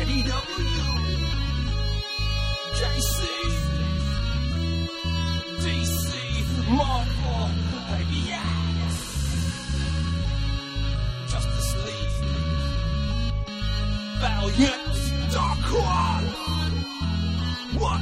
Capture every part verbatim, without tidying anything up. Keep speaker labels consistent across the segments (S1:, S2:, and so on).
S1: D W, J C, D C, Marvel, baby, yes. Justice League, Valiant, Dark One. What?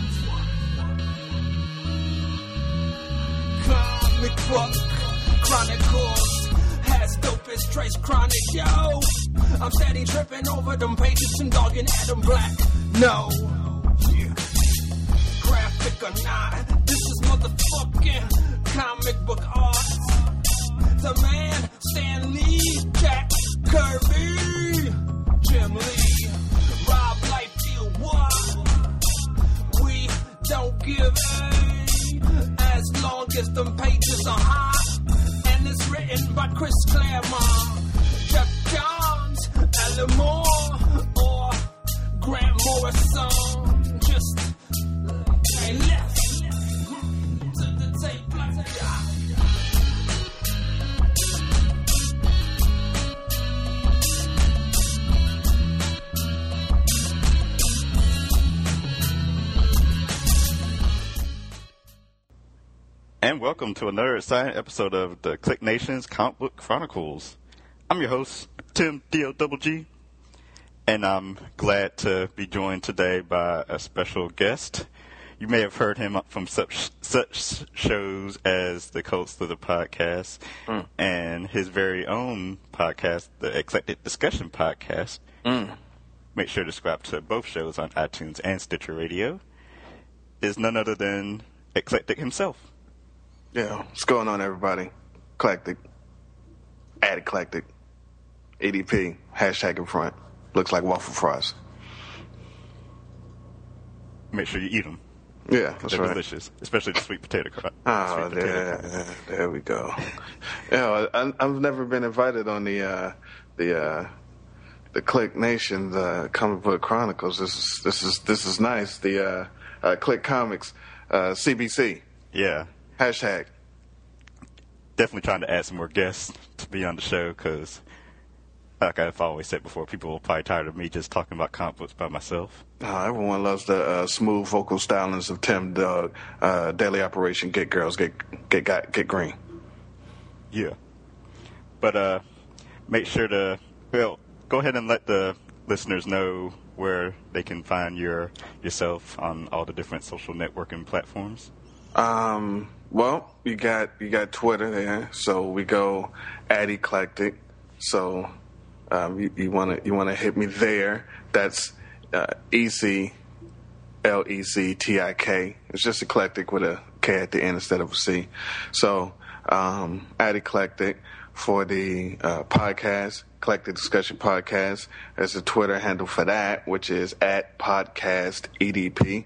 S1: Comic book chronicles has dopest trace chronic, yo. I'm steady tripping over them pages and dogging Adam Black. No, yeah. Graphic or not, this is motherfucking comic book art. The man, Stan Lee, Jack Kirby, Jim Lee, Rob Liefeld, what? We don't give a, as long as them pages are hot. And it's written by Chris Claremont, Jeff Johns, Alan Moore, or Grant Morrison. Just say left to the tape like that.
S2: And welcome to another exciting episode of the Click Nation's Comic Book Chronicles. I'm your host, Tim D O G G, and I'm glad to be joined today by a special guest. You may have heard him from such such shows as the Coast of the Podcast mm. and his very own podcast, the Eclectic Discussion Podcast. Mm. Make sure to subscribe to both shows on iTunes and Stitcher Radio. Is none other than Eclectic himself.
S3: Yeah, what's going on, everybody? Eclectic, at Eclectic, E D P, hashtag in front. Looks like waffle fries.
S2: Make sure you eat them.
S3: Yeah, that's
S2: They're
S3: right.
S2: delicious, especially the sweet potato crunch.
S3: Oh, there, there, there we go. Yeah, I, I've never been invited on the uh, the uh, the Click Nation, the Comic Book Chronicles. This is this is this is nice. The uh, uh, Click Comics, uh, C B C.
S2: Yeah.
S3: Hashtag.
S2: Definitely trying to add some more guests to be on the show because, like I've always said before, people are probably tired of me just talking about comic books by myself.
S3: Oh, everyone loves the uh, smooth vocal stylings of Tim Doug. Uh, Daily Operation, get girls, get get get, get green.
S2: Yeah. But uh, make sure to, well, go ahead and let the listeners know where they can find your yourself on all the different social networking platforms.
S3: Um, well, you got you got Twitter there, so we go at Eclectic. So um, you, you wanna you wanna hit me there. That's uh, E C L E C T I K. It's just Eclectic with a K at the end instead of a C. So um, at Eclectic for the uh, podcast, Eclectic Discussion Podcast. There's a Twitter handle for that, which is at Podcast E D P.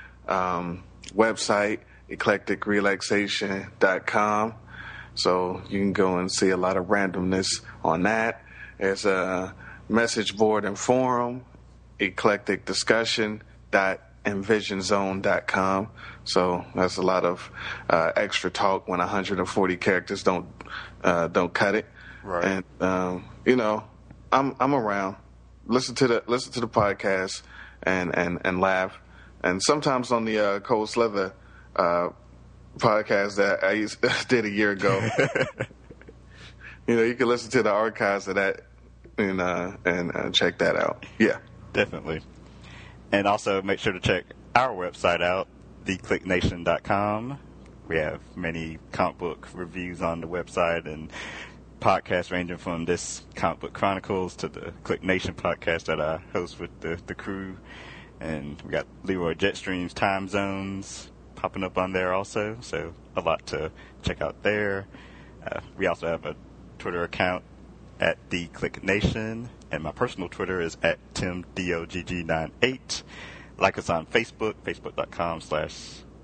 S3: Um, website. eclectic relaxation dot com, so you can go and see a lot of randomness on that. There's a message board and forum, eclectic discussion dot envision zone dot com, so that's a lot of uh, extra talk when one hundred forty characters don't uh, don't cut it.
S2: Right.
S3: And um, you know, I'm I'm around. Listen to the listen to the podcast and and and laugh. And sometimes on the uh, Cold Slither Uh, podcast that I used, did a year ago. You know, you can listen to the archives of that and uh, and uh, check that out. Yeah,
S2: definitely. And also make sure to check our website out, the click nation dot com. We have many comic book reviews on the website and podcasts ranging from this Comic Book Chronicles to the Click Nation podcast that I host with the, the crew. And we got Leroy Jetstream's Time Zones popping up on there also, so a lot to check out there. Uh, we also have a Twitter account at The Click Nation, and my personal Twitter is at Tim D O G G ninety-eight. Like us on Facebook, facebook.com slash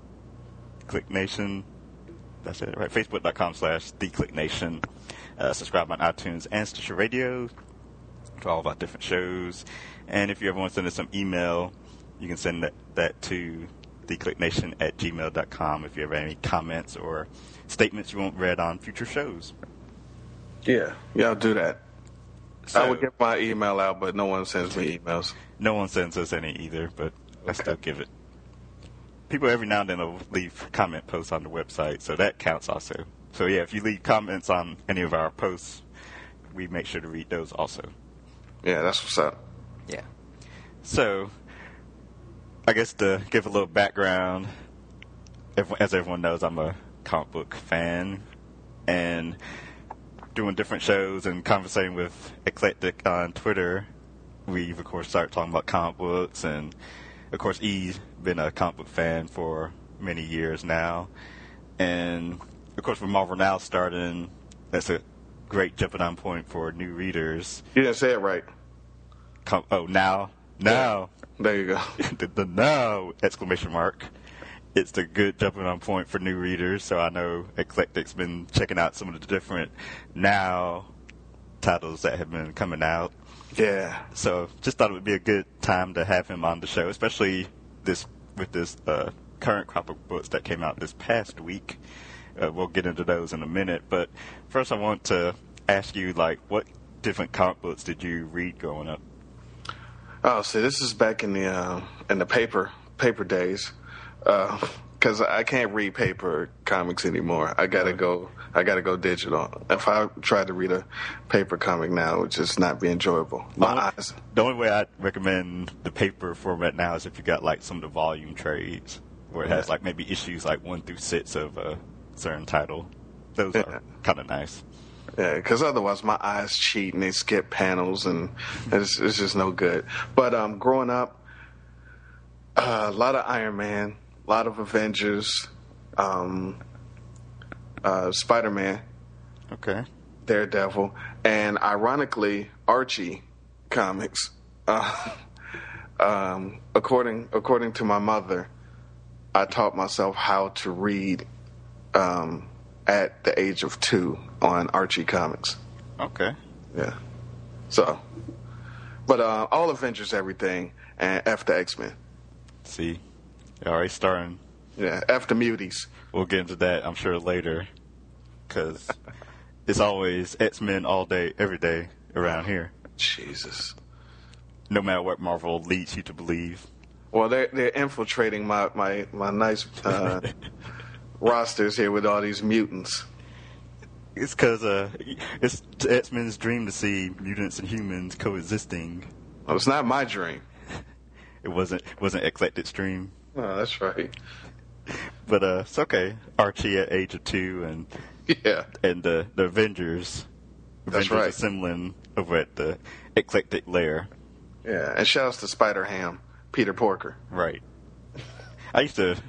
S2: ClickNation. That's it, right? Facebook.com slash The Click Nation. Uh, subscribe on iTunes and Stitcher Radio to all of our different shows. And if you ever want to send us some email, you can send that, that to theclicknation at gmail dot com if you have any comments or statements you want read on future shows.
S3: Yeah, yeah, I'll do that.
S2: So,
S3: I would get my email out, but no one sends me emails.
S2: No one sends us any either, but I still give it. People every now and then will leave comment posts on the website, so that counts also. So yeah, if you leave comments on any of our posts, we make sure to read those also.
S3: Yeah, that's what's up.
S2: Yeah. So, I guess to give a little background, as everyone knows, I'm a comic book fan, and doing different shows and conversating with Eclectic on Twitter, we've of course started talking about comic books, and of course E's been a comic book fan for many years now, and of course with Marvel Now starting, that's a great jumping on point for new readers.
S3: You didn't say it right.
S2: Com- oh, now, now,
S3: yeah. There you go.
S2: the, the now exclamation mark. It's a good jumping on point for new readers, so I know Eclectic's been checking out some of the different now titles that have been coming out.
S3: Yeah.
S2: So just thought it would be a good time to have him on the show, especially this with this uh, current crop of books that came out this past week. Uh, we'll get into those in a minute, but first I want to ask you, like, what different comic books did you read growing up?
S3: Oh, so this is back in the uh, in the paper paper days. Because uh, I can't read paper comics anymore. I gotta go. I gotta go digital. If I try to read a paper comic now, it would just not be enjoyable. My
S2: the only,
S3: eyes.
S2: The only way I recommend the paper format now is if you got like some of the volume trades, where it
S3: yeah.
S2: has like maybe issues like one through six of a certain title. Those yeah. are kind of nice.
S3: Yeah, because otherwise my eyes cheat and they skip panels, and it's, it's just no good. But um, growing up, uh, a lot of Iron Man. A lot of Avengers, um, uh, Spider-Man,
S2: okay,
S3: Daredevil, and ironically, Archie comics. Uh, um, according according to my mother, I taught myself how to read um, at the age of two on Archie comics.
S2: Okay.
S3: Yeah. So, but uh, all Avengers, everything, and F the X-Men.
S2: See. All right, starting.
S3: Yeah, after Muties.
S2: We'll get into that, I'm sure, later, because it's always X-Men all day, every day around here.
S3: Jesus.
S2: No matter what Marvel leads you to believe.
S3: Well, they're, they're infiltrating my, my, my nice uh, rosters here with all these mutants.
S2: It's because uh, it's X-Men's dream to see mutants and humans coexisting.
S3: Well, it's not my dream.
S2: It wasn't, it wasn't Eclectic's dream.
S3: Oh, that's right.
S2: But uh, it's okay. Archie at age of two, and
S3: yeah,
S2: and the the Avengers,
S3: that's
S2: Avengers
S3: right.
S2: assembling over at the Eclectic lair.
S3: Yeah, and shout outs to Spider Ham, Peter Porker.
S2: Right. I used to.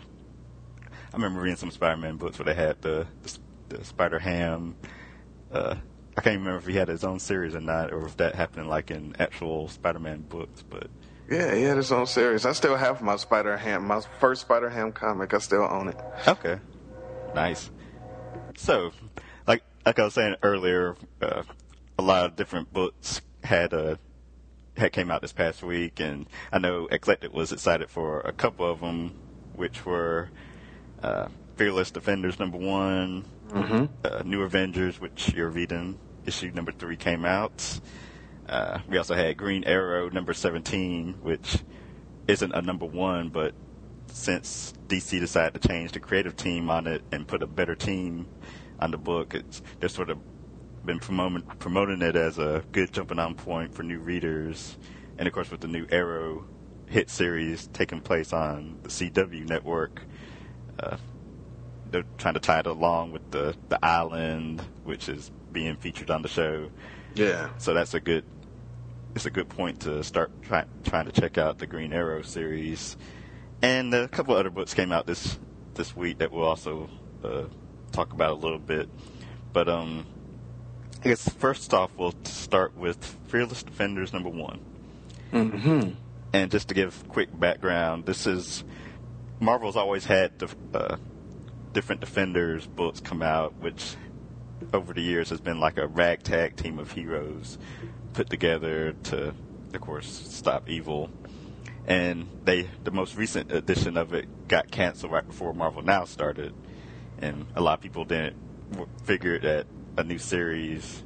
S2: I remember reading some Spider-Man books where they had the the, the Spider Ham. Uh, I can't remember if he had his own series or not, or if that happened like in actual Spider-Man books, but.
S3: Yeah, he had his own series. I still have my Spider-Ham, my first Spider-Ham comic. I still own it.
S2: Okay. Nice. So, like like I was saying earlier, uh, a lot of different books had uh, had came out this past week, and I know Eclectic was excited for a couple of them, which were uh, Fearless Defenders number one,
S3: mm-hmm.
S2: uh, New Avengers, which you're reading, issue number three came out. Uh, we also had Green Arrow number seventeen, which isn't a number one, but since D C decided to change the creative team on it and put a better team on the book, it's, they've sort of been promoting, promoting it as a good jumping on point for new readers. And of course, with the new Arrow hit series taking place on the C W network, uh, they're trying to tie it along with the, the Island, which is being featured on the show.
S3: Yeah.
S2: So that's a good, it's a good point to start try, trying to check out the Green Arrow series. And a couple of other books came out this this week that we'll also uh, talk about a little bit. But um, I guess first off, we'll start with Fearless Defenders number one.
S3: Mm-hmm.
S2: And just to give quick background, this is Marvel's always had def, uh, different Defenders books come out, which over the years has been like a ragtag team of heroes put together to, of course, stop evil. And they, the most recent edition of it got canceled right before Marvel Now started, and a lot of people didn't figure that a new series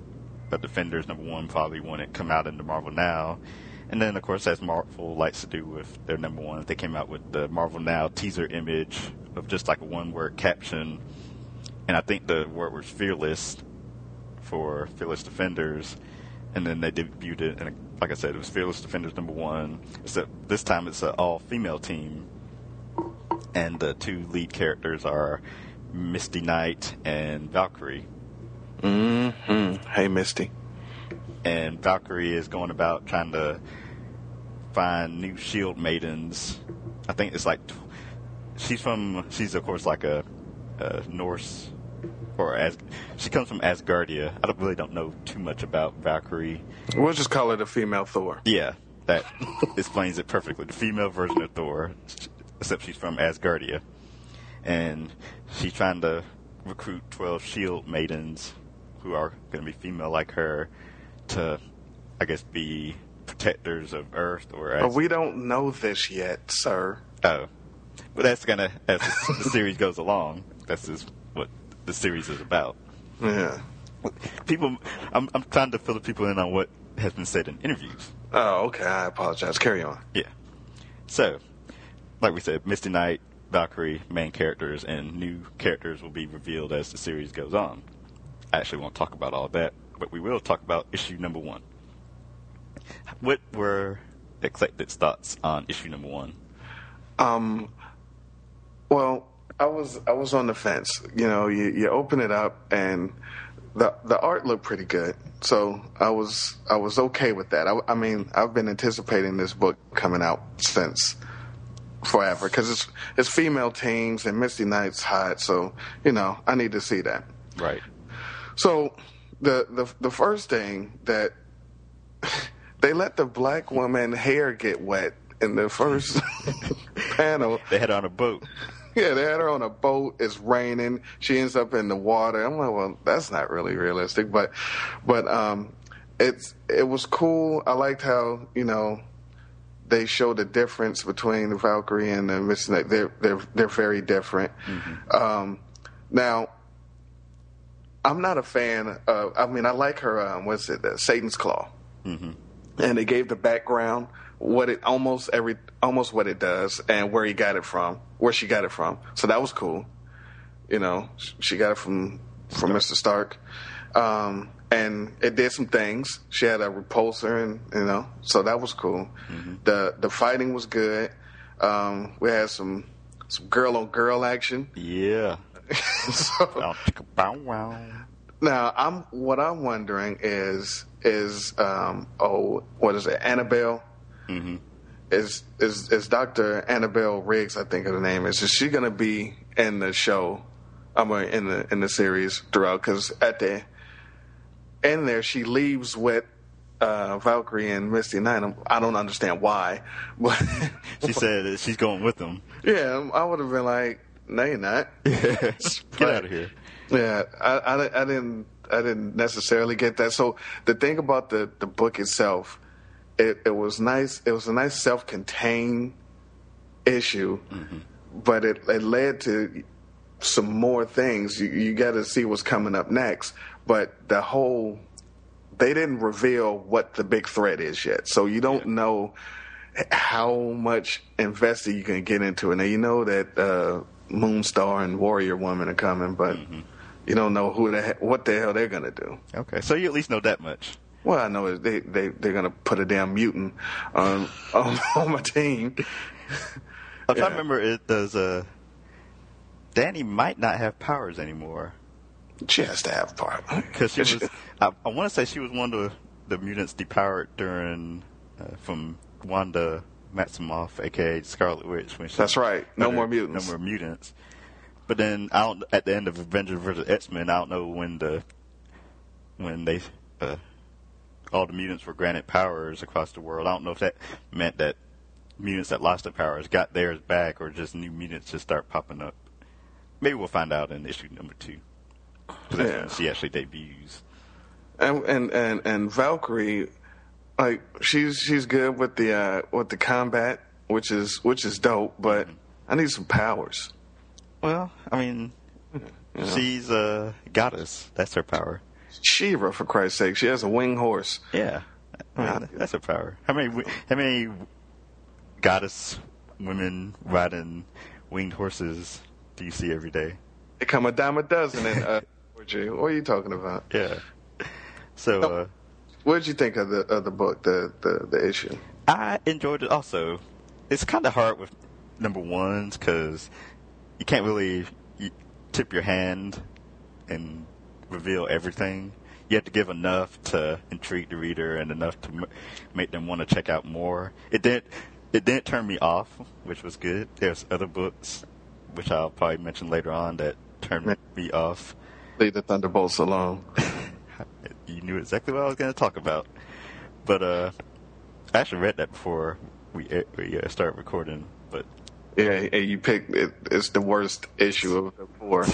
S2: a Defenders number one probably wouldn't come out into Marvel Now. And then, of course, as Marvel likes to do with their number one, they came out with the Marvel Now teaser image of just like a one-word caption. And I think the word was Fearless for Fearless Defenders. And then they debuted it, and like I said, it was Fearless Defenders number one. Except this time it's an all-female team. And the two lead characters are Misty Knight and Valkyrie.
S3: Mm-hmm. Hey, Misty.
S2: And Valkyrie is going about trying to find new shield maidens. I think it's like she's from she's of course like a, a Norse or as she comes from Asgardia. I don't, really don't know too much about Valkyrie.
S3: We'll just call her the female Thor.
S2: Yeah, that explains it perfectly. The female version of Thor, except she's from Asgardia, and she's trying to recruit twelve shield maidens who are going to be female like her, to, I guess, be protectors of Earth, or as...
S3: But we don't know this yet, sir.
S2: Oh. But that's going to, as the series goes along, that's just what the series is about.
S3: Yeah.
S2: People, I'm, I'm trying to fill the people in on what has been said in interviews.
S3: Oh, okay, I apologize. Carry on.
S2: Yeah. So, like we said, Misty Knight, Valkyrie, main characters, and new characters will be revealed as the series goes on. I actually won't talk about all that, but we will talk about issue number one. What were Eclectic's thoughts on issue number one?
S3: Um, well, I was I was on the fence. You know, you, you open it up and the the art looked pretty good, so I was I was okay with that. I, I mean, I've been anticipating this book coming out since forever because it's it's female teams and Misty Knight's hot, so you know I need to see that.
S2: Right.
S3: So the the the first thing that they let the black woman hair get wet in the first panel.
S2: They had her on a boat.
S3: Yeah, they had her on a boat. It's raining. She ends up in the water. I'm like, well, that's not really realistic, but but um, it's it was cool. I liked how you know they showed the difference between the Valkyrie and the Misty Knight. They're they're they're very different. Mm-hmm. Um, now. I'm not a fan of, I mean, I like her, um, what's it, uh, Satan's Claw. Mm-hmm. And they gave the background, what it, almost every, almost what it does, and where he got it from, where she got it from. So that was cool. You know, she got it from, from Mister Stark. Um, and it did some things. She had a repulsor, and, you know, so that was cool. Mm-hmm. The, the fighting was good. Um, we had some, some girl on girl action.
S2: Yeah.
S3: so, now, I'm what I'm wondering is is um, oh what is it Annabelle? Mm-hmm. Is is is Doctor Annabelle Riggs? I think her name is. Is she going to be in the show? I mean, in the in the series throughout? Because at the end there, she leaves with uh, Valkyrie and Misty Knight. I don't understand why, but
S2: she said that she's going with them.
S3: Yeah, I would have been like. No, you're not.
S2: Get out of here.
S3: Yeah, I, I, I didn't I didn't necessarily get that. So the thing about the, the book itself, it, it was nice. It was a nice self-contained issue, mm-hmm. but it, it led to some more things. You, you got to see what's coming up next. But the whole, they didn't reveal what the big threat is yet. So you don't yeah. know how much invested you can get into it. Now, you know that uh, Moonstar and Warrior Woman are coming, but mm-hmm. you don't know who the what the hell they're gonna do.
S2: Okay, so you at least know that much.
S3: Well, I know they they they're gonna put a damn mutant on on, on my team.
S2: I'm trying to remember. It does. Uh, Danny might not have powers anymore.
S3: She has to have powers
S2: because she was. I, I want to say she was one of the, the mutants depowered during uh, from Wanda Maximoff, aka Scarlet Witch. When she
S3: That's right. No more mutants.
S2: No more mutants. But then I don't, at the end of Avengers versus X-Men, I don't know when the when they uh, all the mutants were granted powers across the world. I don't know if that meant that mutants that lost their powers got theirs back, or just new mutants just start popping up. Maybe we'll find out in issue number two. Because that's
S3: yeah.
S2: when she actually debuts.
S3: And and and, and Valkyrie. Like she's she's good with the uh, with the combat, which is which is dope. But mm-hmm. I need some powers.
S2: Well, I mean, you know. she's a goddess. That's her power.
S3: She-Ra, for Christ's sake. She has a winged horse.
S2: Yeah. I mean, that's a power. How many how many goddess women riding winged horses do you see every day?
S3: They come a dime a dozen in uh, Georgia. What are you talking about?
S2: Yeah. So, uh,
S3: what did you think of the of the book, the, the, the issue?
S2: I enjoyed it also. It's kind of hard with number ones because you can't really you tip your hand and reveal everything. You have to give enough to intrigue the reader and enough to m- make them want to check out more. It didn't. It didn't turn me off, which was good. There's other books, which I'll probably mention later on, that turned me off.
S3: Leave the Thunderbolts alone.
S2: You knew exactly what I was going to talk about. But uh, I actually read that before we we uh, started recording. But
S3: yeah, and you picked it, it's the worst issue of the four.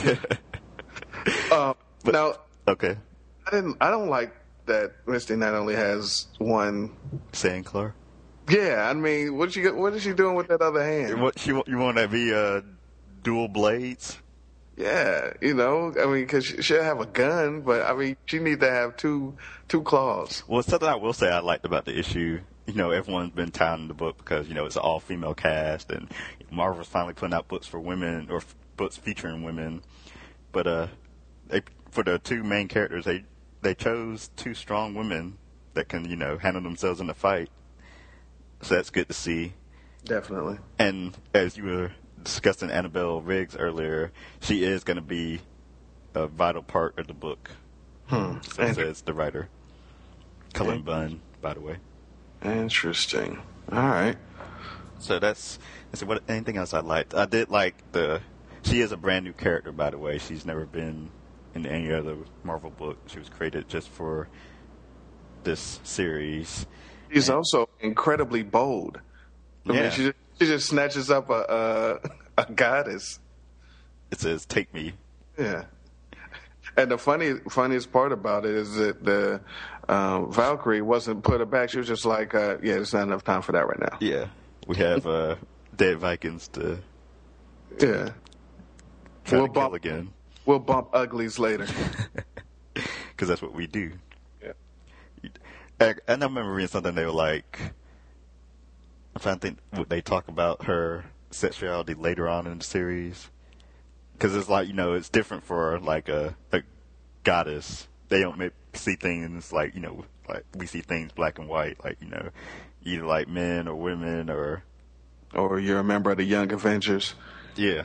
S3: uh,
S2: but,
S3: now,
S2: okay.
S3: I didn't. I don't like that Misty not only has one
S2: Sandclaw.
S3: Yeah, I mean, what she what is she doing with that other hand?
S2: What she you want to be uh, dual blades?
S3: Yeah, you know, I mean, because she'll have a gun, but I mean, she needs to have two two claws.
S2: Well, something I will say I liked about the issue. You know, everyone's been touting the book because you know it's an all female cast, and Marvel's finally putting out books for women or f- books featuring women. But uh, they for the two main characters, they they chose two strong women that can you know handle themselves in the fight. So that's good to see.
S3: Definitely.
S2: And as you were discussing Annabelle Riggs earlier, she is going to be a vital part of the book.
S3: Hmm.
S2: So and says the writer. Cullen Bunn, by the way.
S3: Interesting. All right.
S2: So that's, that's what. Anything else I liked? I did like the. She is a brand new character, by the way. She's never been in any other Marvel book. She was created just for this series.
S3: She's and, also incredibly bold. I
S2: yeah.
S3: mean, she just, she just snatches up a, a a goddess.
S2: It says, "Take me."
S3: Yeah. And the funny funniest part about it is that the uh, Valkyrie wasn't put back. She was just like, uh, "Yeah, there's not enough time for that right now."
S2: Yeah, we have uh, dead Vikings to.
S3: Yeah.
S2: Try
S3: we'll
S2: to
S3: bump
S2: kill again.
S3: We'll bump uglies later.
S2: Because that's what we do.
S3: Yeah.
S2: I, I remember reading something they were like, I'm trying to think what they talk about her sexuality later on in the series. Because it's like, you know, it's different for like a, a goddess. They don't make, see things like, you know, like we see things black and white, like, you know, either like men or women or.
S3: Or you're a member of the Young Avengers.
S2: Yeah.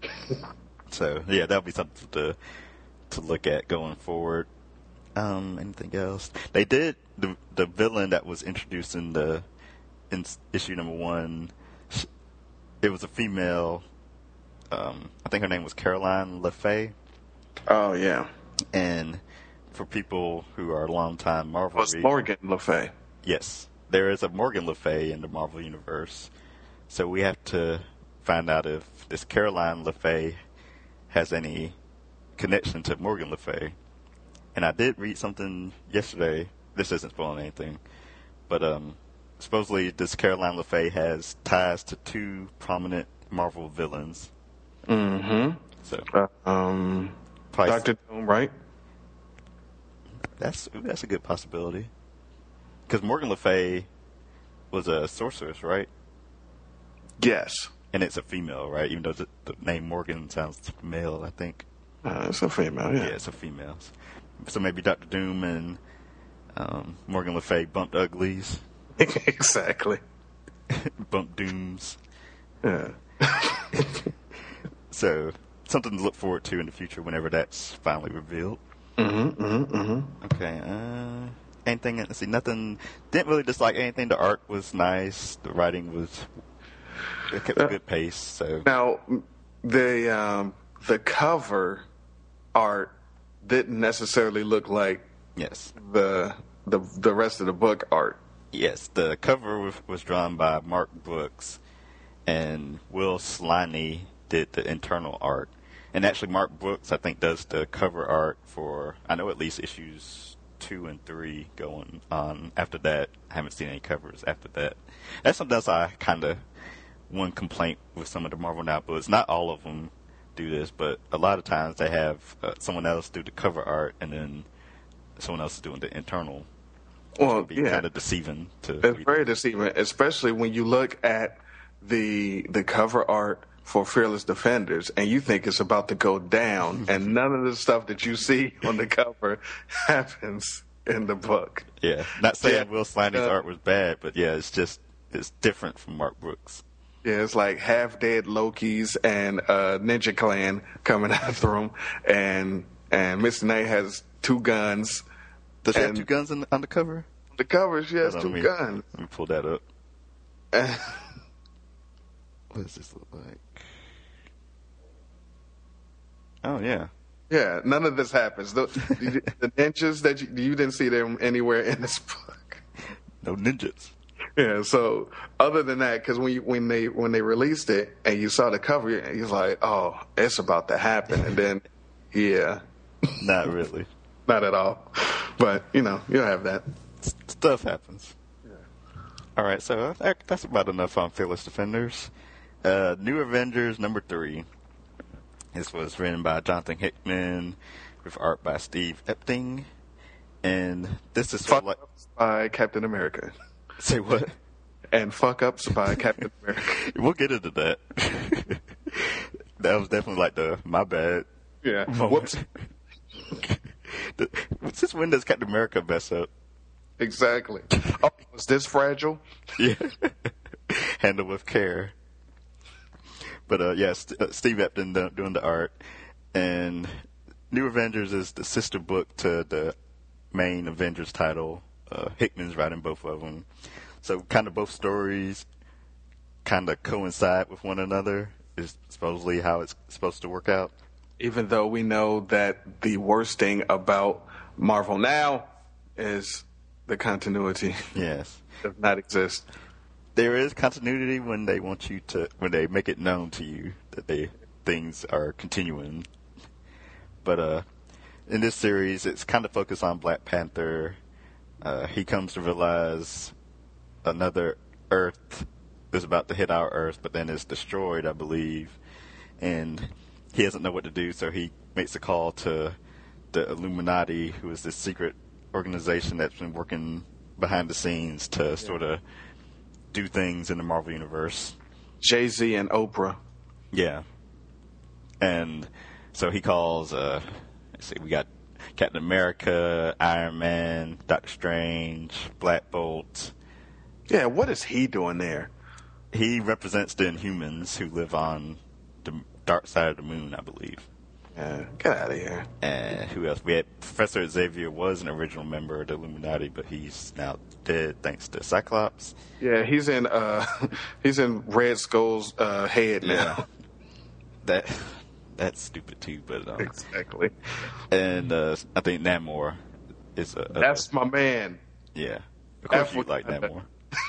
S2: So, yeah, that'll be something to to look at going forward. Um, anything else? They did the the villain that was introduced in the in issue number one. It was a female. Um, I think her name was Caroline LeFay.
S3: Oh yeah.
S2: And for people who are longtime Marvel,
S3: was Morgan Le Fay?
S2: Yes, there is a Morgan Le Fay in the Marvel universe. So we have to find out if this Caroline Le Fay has any connection to Morgan Le Fay. And I did read something yesterday. This isn't spoiling anything, but um, supposedly this Caroline Le Fay has ties to two prominent Marvel villains.
S3: Mm-hmm.
S2: So,
S3: uh, um, Doctor Doom, right?
S2: That's that's a good possibility. Because Morgan Le Fay was a sorceress, right?
S3: Yes.
S2: And it's a female, right? Even though the, the name Morgan sounds male, I think.
S3: Uh, it's a female, yeah.
S2: Yeah, it's a female. So maybe Doctor Doom and um, Morgan Le Fay bumped uglies.
S3: Exactly.
S2: Bumped dooms.
S3: Yeah.
S2: So something to look forward to in the future whenever that's finally revealed.
S3: Mm-hmm, mm-hmm, mm-hmm.
S2: Okay. Uh, anything? Let's see. Nothing. Didn't really dislike anything. The art was nice. The writing was. It kept a good pace. So
S3: now, the um, the cover art didn't necessarily look like
S2: yes
S3: the the the rest of the book art.
S2: Yes, the cover was, was drawn by Mark Brooks, and Will Sliney did the internal art. And actually, Mark Brooks, I think, does the cover art for I know at least issues two and three going on. After that, I haven't seen any covers after that. That's something else I kind of. One complaint with some of the Marvel Now books. Not all of them do this, but a lot of times they have uh, someone else do the cover art, and then someone else is doing the internal.
S3: Well,
S2: Be
S3: yeah,
S2: kind of deceiving to.
S3: it's
S2: read.
S3: very deceiving, especially when you look at the the cover art for Fearless Defenders, and you think it's about to go down, and none of the stuff that you see on the cover happens in the book.
S2: Yeah, not saying
S3: Yeah.
S2: Will Slaney's
S3: Uh,
S2: art was bad, but yeah, it's just it's different from Mark Brooks.
S3: Yeah, it's like half dead Lokis and uh, Ninja Clan coming after him, and and Mister Nate has two guns.
S2: Does she have
S3: And-
S2: two guns on the, on the cover?
S3: The cover, she has
S2: Hold
S3: two
S2: on, let me-
S3: guns.
S2: Let me pull that up. What does this look like? Oh yeah,
S3: Yeah, none of this happens. The, the, the ninjas that you, you didn't see them anywhere in this book.
S2: no ninjas.
S3: Yeah, so other than that, because when you, when they when they released it and you saw the cover, you was like, oh, it's about to happen, and then yeah,
S2: Not really.
S3: not at all. But you know, you'll have that.
S2: S- Stuff happens. All right, so that, that's about enough on Fearless Defenders. Uh, New Avengers number three. This was written by Jonathan Hickman with art by Steve Epting, and this is sort
S3: Fuck
S2: of like
S3: ups by Captain America,
S2: say what?
S3: and fuck ups by Captain America.
S2: We'll get into that. That was definitely like the my bad.
S3: Yeah.
S2: moment.
S3: Whoops.
S2: The- Since when does Captain America mess up?
S3: Exactly. Oh, was this fragile?
S2: Yeah. Handle with care. But uh, yeah, St- uh, Steve Epton do- doing the art, and New Avengers is the sister book to the main Avengers title. Uh, Hickman's writing both of them, so kind of both stories kind of coincide with one another. Is supposedly how it's supposed to work out.
S3: Even though we know that the worst thing about Marvel now is the continuity
S2: Yes.
S3: does not exist.
S2: There is continuity when they want you to, when they make it known to you that they things are continuing. But uh, in this series, it's kind of focused on Black Panther. Uh, he comes to realize another Earth is about to hit our Earth, but then it's destroyed, I believe, and he doesn't know what to do. So he makes a call to the Illuminati, who is this secret organization that's been working behind the scenes to sort of do things in the Marvel Universe.
S3: Jay-Z and Oprah.
S2: Yeah. And so he calls, uh, let's see, we got Captain America, Iron Man, Doctor Strange, Black Bolt.
S3: Yeah, what is he doing there?
S2: He represents the Inhumans who live on the dark side of the moon, I believe.
S3: Yeah, get out of here.
S2: And who else? We had Professor Xavier was an original member of the Illuminati, but he's now dead thanks to Cyclops.
S3: Yeah, he's in uh he's in Red Skull's uh head now.
S2: Yeah. That that's stupid too, but um,
S3: Exactly.
S2: and uh, I think Namor is a, a
S3: That's my man.
S2: yeah. Of course you
S3: Afro-
S2: like Namor.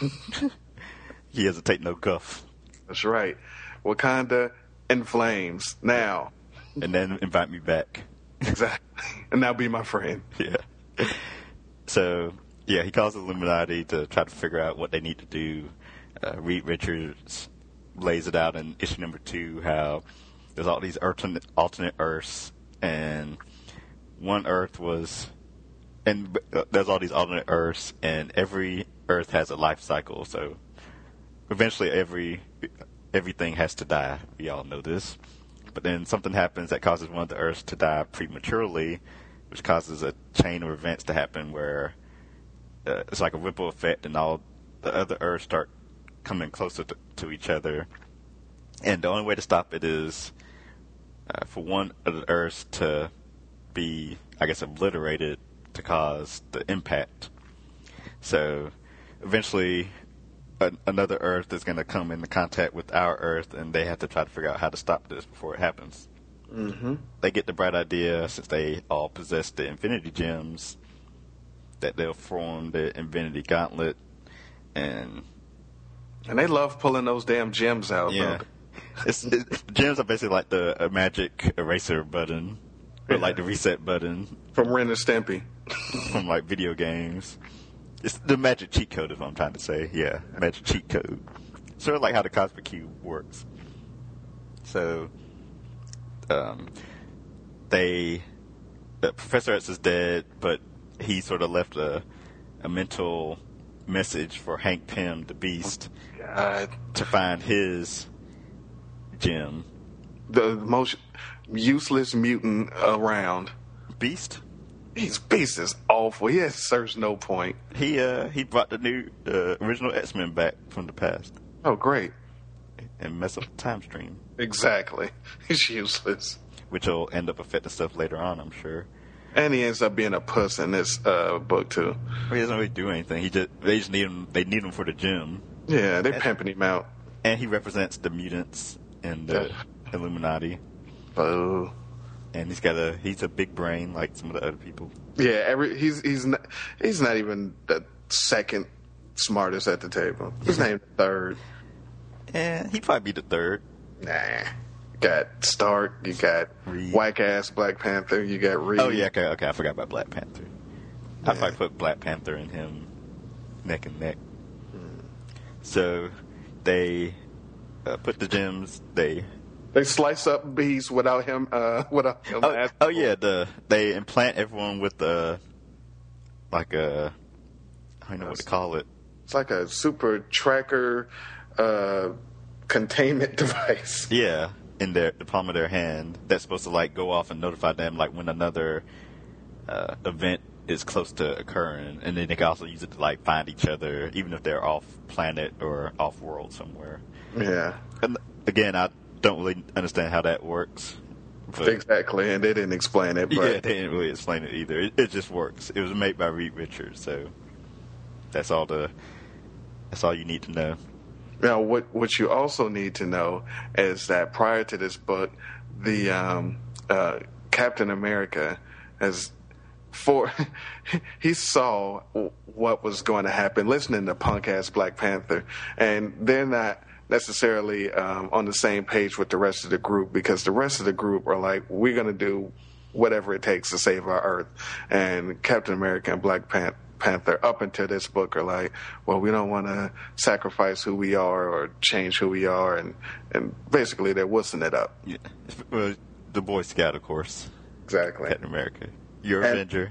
S2: He doesn't take no guff.
S3: That's right. Wakanda in flames. Now.
S2: And then invite me back.
S3: Exactly. And now be my friend.
S2: Yeah. So yeah, he calls the Illuminati to try to figure out what they need to do. Uh, Reed Richards lays it out in issue number two how there's all these alternate, alternate Earths, and one Earth was, and uh, there's all these alternate Earths, and every Earth has a life cycle. So eventually, every everything has to die. We all know this. But then something happens that causes one of the Earths to die prematurely, which causes a chain of events to happen where uh, it's like a ripple effect, and all the other Earths start coming closer to, to each other. And the only way to stop it is uh, for one of the Earths to be, I guess, obliterated to cause the impact. So eventually, an, another Earth is going to come into contact with our Earth, and they have to try to figure out how to stop this before it happens.
S3: Mm-hmm.
S2: They get the bright idea, since they all possess the Infinity Gems, that they'll form the Infinity Gauntlet, and
S3: And they love pulling those damn gems out.
S2: yeah,
S3: Though.
S2: it's, it, the gems are basically like the a magic eraser button, or like the reset button
S3: From Ren and Stimpy.
S2: from like video games. It's the magic cheat code, is what I'm trying to say. Yeah, magic cheat code. Sort of like how the Cosmic Cube works. So, um, they, uh, Professor X is dead, but he sort of left a a mental message for Hank Pym, the Beast,
S3: God.
S2: to find his gem.
S3: The most useless mutant around.
S2: Beast?
S3: He's Beast is awful. He has serves no point.
S2: He uh he brought the new uh, original X-Men back from the past
S3: Oh, great.
S2: and messed up the time stream,
S3: Exactly. He's useless.
S2: which will end up affecting stuff later on, I'm sure.
S3: And he ends up being a puss in this uh, book, too.
S2: He doesn't really do anything. He just they just need him. They need him for the gem,
S3: Yeah, they're pimping him out.
S2: and he represents the mutants and the Illuminati.
S3: Oh.
S2: And he's got a he's a big brain like some of the other people.
S3: Yeah, every he's he's not he's not even the second smartest at the table. He's not even the third.
S2: And he'd probably be the third.
S3: Nah. You got Stark, you got
S2: Reed.
S3: whack ass Black Panther, you got Reed.
S2: Oh yeah, okay, okay. I forgot about Black Panther. I'd
S3: Yeah.
S2: probably put Black Panther and him neck and neck. So they uh, put the gems. They
S3: They slice up Beast without him uh without him
S2: oh,
S3: asking
S2: oh
S3: for
S2: yeah,
S3: it.
S2: the they implant everyone with a like a I don't know what to call it.
S3: It's like a super tracker uh containment device.
S2: Yeah, in their the palm of their hand. That's supposed to like go off and notify them like when another uh, event is close to occurring, and then they can also use it to like find each other, even if they're off planet or off world somewhere.
S3: Yeah.
S2: And again, I don't really understand how that works. But
S3: Exactly, and they didn't explain it, but
S2: yeah, they didn't really explain it either. It, it just works. It was made by Reed Richards, so that's all the that's all you need to know.
S3: now what what you also need to know is that prior to this book, the um, uh, Captain America has for he saw what was going to happen listening to punk ass Black Panther, and they're not necessarily um, on the same page with the rest of the group, because the rest of the group are like, we're going to do whatever it takes to save our Earth, and Captain America and Black Pan- Panther up until this book are like, well, we don't want to sacrifice who we are or change who we are, and and basically they're wussing it up.
S2: Yeah. Well, the Boy Scout, of course,
S3: Exactly.
S2: Captain America. You're
S3: And-
S2: Avenger.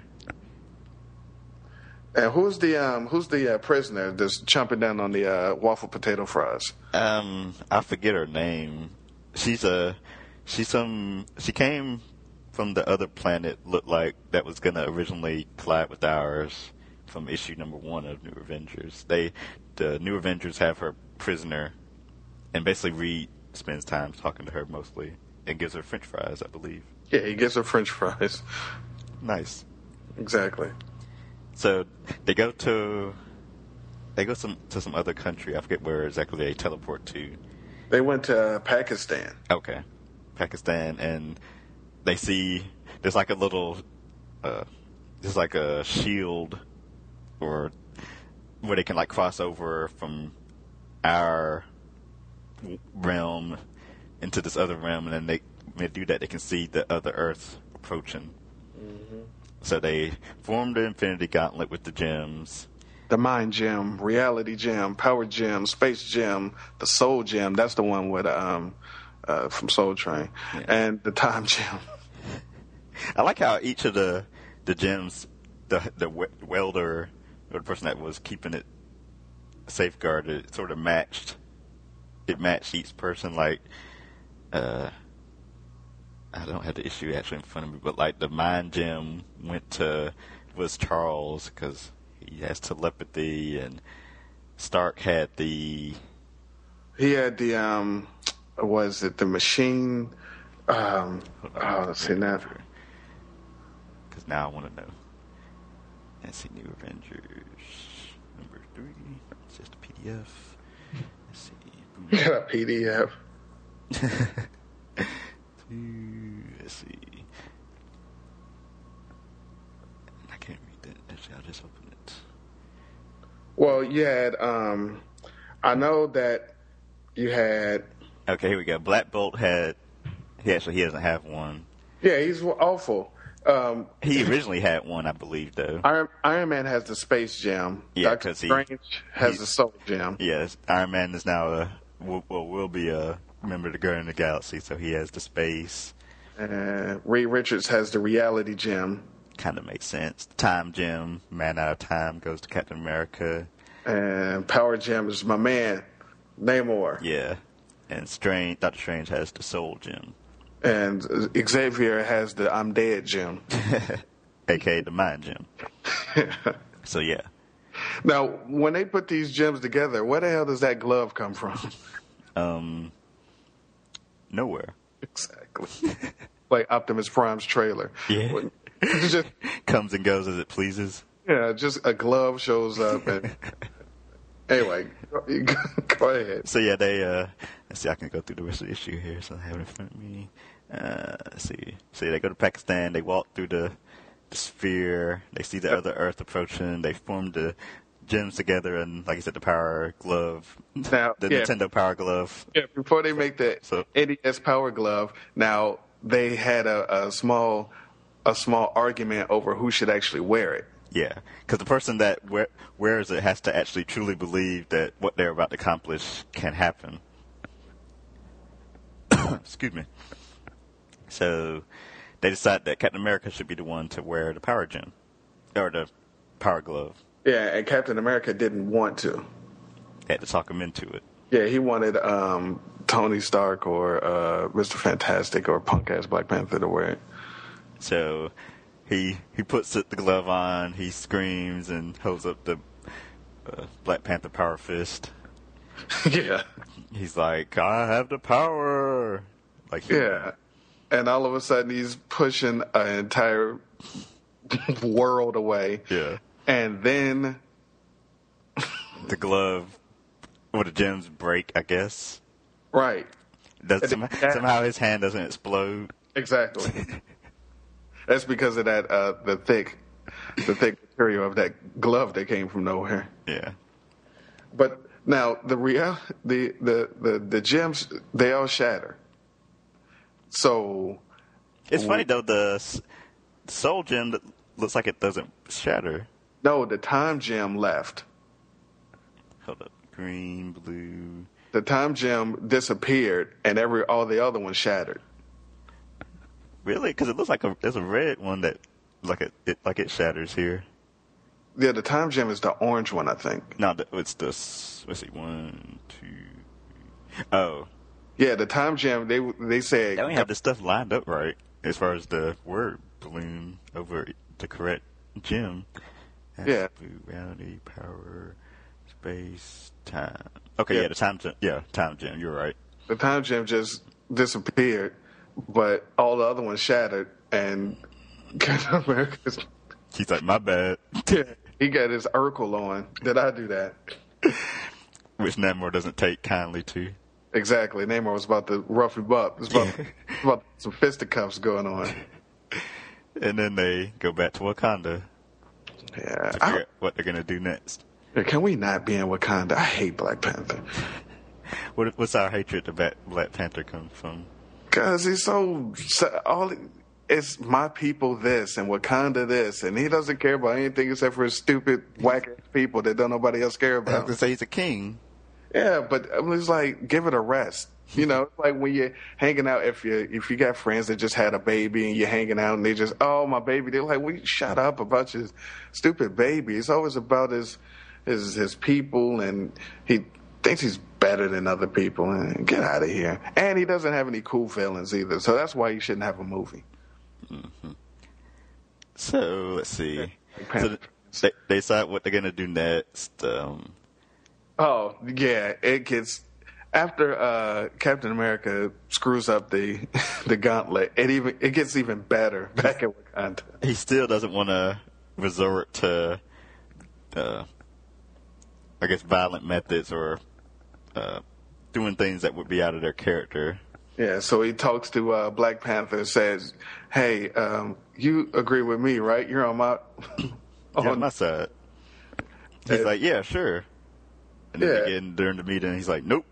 S3: And who's the um who's the uh, prisoner that's chomping down on the uh, waffle potato fries?
S2: Um, I forget her name. She's a she's some she came from the other planet. Looked like that was gonna originally collide with ours from issue number one of New Avengers. They the New Avengers have her prisoner, and basically Reed spends time talking to her mostly and gives her French fries, I believe.
S3: Yeah, he gets her French fries.
S2: Nice.
S3: Exactly.
S2: So they go to they go some to some other country. I forget where exactly they teleport to.
S3: They went to uh, Pakistan.
S2: Okay, Pakistan, and they see there's like a little, uh, there's like a shield, or where they can like cross over from our realm into this other realm, and then they when they do that, they can see the other Earth approaching. Mm-hmm. So they form the Infinity Gauntlet with the gems.
S3: The Mind Gem, Reality Gem, Power Gem, Space Gem, the Soul Gem. That's the one with um uh, from Soul Train,
S2: Yeah.
S3: and the Time Gem.
S2: I like how each of the the gems, the the we- welder or the person that was keeping it safeguarded, sort of matched. It matched each person. Like, uh, I don't have the issue actually in front of me, but like the Mind Gem went to was Charles because he has telepathy, and Stark had the
S3: He had the um, was it the machine? Um, oh, let's see now.
S2: because now I want to know. Let's see, New Avengers number three. It's just a P D F. Let's see.
S3: He got a P D F.
S2: Two, let's see. I can't read that. Actually, I'll just open it.
S3: Well, you had um, I know that you had.
S2: Okay, here we go. Black Bolt had. He actually he doesn't have one.
S3: Yeah, he's awful. Um,
S2: He originally had one, I believe, though.
S3: Iron, Iron Man has the Space Gem.
S2: Yeah,
S3: Doctor
S2: 'cause he-
S3: Strange has
S2: he-
S3: the Soul Gem.
S2: Yes, Iron Man is now a will, will, will be a member of the Guardian of the Galaxy, so he has the space.
S3: And Reed Richards has the Reality Gem.
S2: kind of makes sense. Time Gem, Man Out of Time, goes to Captain America.
S3: And Power Gem is my man, Namor.
S2: Yeah. And Strange, Doctor Strange has the Soul Gem.
S3: And Xavier has the I'm Dead Gem.
S2: A K A the Mind Gem. So, yeah.
S3: Now, when they put these gems together, where the hell does that glove come from?
S2: Um, nowhere.
S3: Exactly. Like Optimus Prime's trailer.
S2: Yeah.
S3: Just,
S2: comes and goes as it pleases.
S3: Yeah, just a glove shows up. And anyway, go ahead.
S2: So, yeah, they, uh, let's see, I can go through the rest of the issue here. So, I have it in front of me. Uh, let's see. So, they go to Pakistan. They walk through the, the sphere. They see the other Earth approaching. They form the gems together, and like I said, the Power Glove,
S3: now,
S2: the
S3: yeah.
S2: Nintendo Power Glove.
S3: Yeah, before they make the
S2: so,
S3: N E S Power Glove, now they had a, a small, a small argument over who should actually wear it.
S2: Yeah, because the person that we- wears it has to actually truly believe that what they're about to accomplish can happen. Excuse me. So they decide that Captain America should be the one to wear the Power Gem, or the Power Glove.
S3: Yeah, and Captain America didn't want to.
S2: They had to talk him into it.
S3: Yeah, he wanted um, Tony Stark or uh, Mister Fantastic or punk-ass Black Panther to wear it.
S2: So he he puts it, the glove on, he screams and holds up the uh, Black Panther Power Fist.
S3: Yeah.
S2: He's like, I have the power. Like he,
S3: Yeah. And all of a sudden he's pushing an entire world away.
S2: Yeah.
S3: And then
S2: the glove, or the gems break, I guess.
S3: Right.
S2: Does somehow, somehow his hand doesn't explode.
S3: Exactly. That's because of that uh, the thick, the thick material of that glove that came from nowhere.
S2: Yeah.
S3: But now the real the the the, the gems, they all shatter. So
S2: it's funny though, the Soul Gem that looks like it doesn't shatter.
S3: No, the Time Gem left.
S2: Hold up. Green, blue.
S3: The Time Gem disappeared, and every all the other ones shattered.
S2: Really? Because it looks like a, there's a red one that like it, it like it shatters here.
S3: Yeah, the Time Gem is the orange one, I think.
S2: No, it's the, let's see, one, two, three. Oh.
S3: Yeah, the Time Gem, they they say...
S2: They don't have the stuff lined up right as far as the word balloon over the correct gem. That's
S3: yeah.
S2: Blue, reality, power, space, time. Okay, yeah.
S3: yeah,
S2: the time gem. Yeah, time gem. You're right.
S3: The Time Gem just disappeared, but all the other ones shattered, and Captain America's...
S2: He's like, my bad.
S3: Yeah, he got his Urkel on. Did I do that?
S2: Which Namor doesn't take kindly to.
S3: Exactly. Namor was about to rough him up. It's about, it's about some fisticuffs going on.
S2: And then they go back to Wakanda.
S3: Yeah.
S2: To figure out what they're going to do next.
S3: Can we not be in Wakanda? I hate Black Panther.
S2: What, what's our hatred to Black Panther come from?
S3: Because he's so, so all it's my people this and Wakanda this, and he doesn't care about anything except for his stupid whack people that don't nobody else care
S2: I was
S3: about.
S2: going to say he's a king.
S3: Yeah, but I was like, give it a rest. You know, it's like when you're hanging out, if you if you got friends that just had a baby and you're hanging out and they just, oh, my baby, they're like, well, you shut up about your stupid baby. It's always about his his his people, and he thinks he's better than other people. And get out of here. And he doesn't have any cool feelings either, so that's why you shouldn't have a movie.
S2: Mm-hmm. So let's see.
S3: Yeah.
S2: So they, they decide what they're gonna do next. Um,
S3: oh yeah, it gets after uh, Captain America screws up the the gauntlet. It even it gets even better back at Wakanda.
S2: He still doesn't want to resort to, uh, I guess, violent methods or uh, doing things that would be out of their character.
S3: Yeah, so he talks to uh, Black Panther, says, hey, um, you agree with me, right? You're on my...
S2: on, on my side. He's uh, like, yeah, sure. And then
S3: yeah.
S2: again, during the meeting, he's like, nope.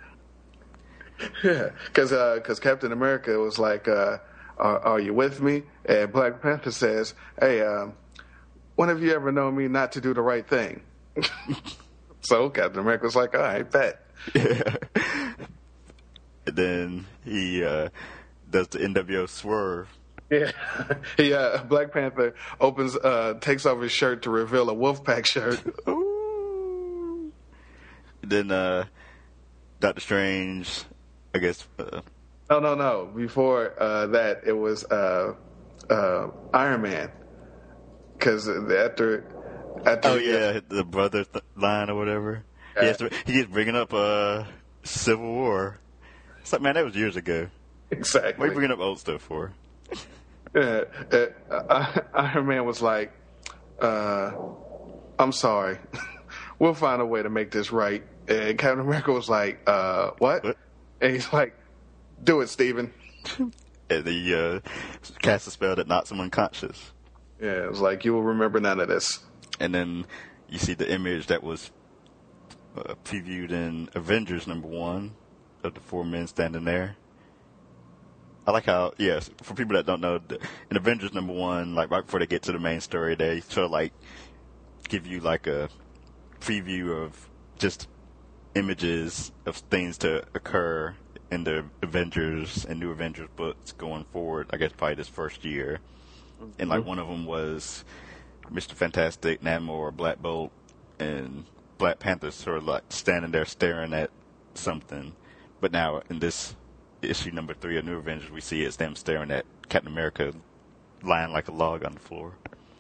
S3: Yeah, because uh, cause Captain America was like, uh, are, are you with me? And Black Panther says, hey, um, when have you ever known me not to do the right thing? So Captain America was like, all right, bet.
S2: Yeah. And then he uh, does the N W O swerve.
S3: Yeah, he uh, Black Panther opens, uh, takes off his shirt to reveal a Wolfpack shirt.
S2: Ooh. Then uh, Doctor Strange, I guess. Uh,
S3: no, no, no. Before uh, that, it was uh, uh, Iron Man. Because after, after,
S2: oh yeah, the brother th- line or whatever. Yeah. He, has to, he keeps bringing up uh, Civil War. It's like, man, that was years ago.
S3: Exactly.
S2: What are you bringing up old stuff for?
S3: Yeah, uh, Iron Man was like, uh, I'm sorry. We'll find a way to make this right. And Captain America was like, uh, what? what? And he's like, do it, Steven.
S2: And he uh, cast a spell that knocks him unconscious.
S3: Yeah, it was like, you will remember none of this.
S2: And then you see the image that was uh, previewed in Avengers number one of the four men standing there. I like how, yes, for people that don't know, in Avengers number one, like right before they get to the main story, they sort of like give you like a preview of just images of things to occur in the Avengers and New Avengers books going forward, I guess probably this first year. And like one of them was Mister Fantastic, Namor, Black Bolt, and Black Panther sort of like standing there staring at something. But now in this issue number three of New Avengers, we see it's them staring at Captain America lying like a log on the floor.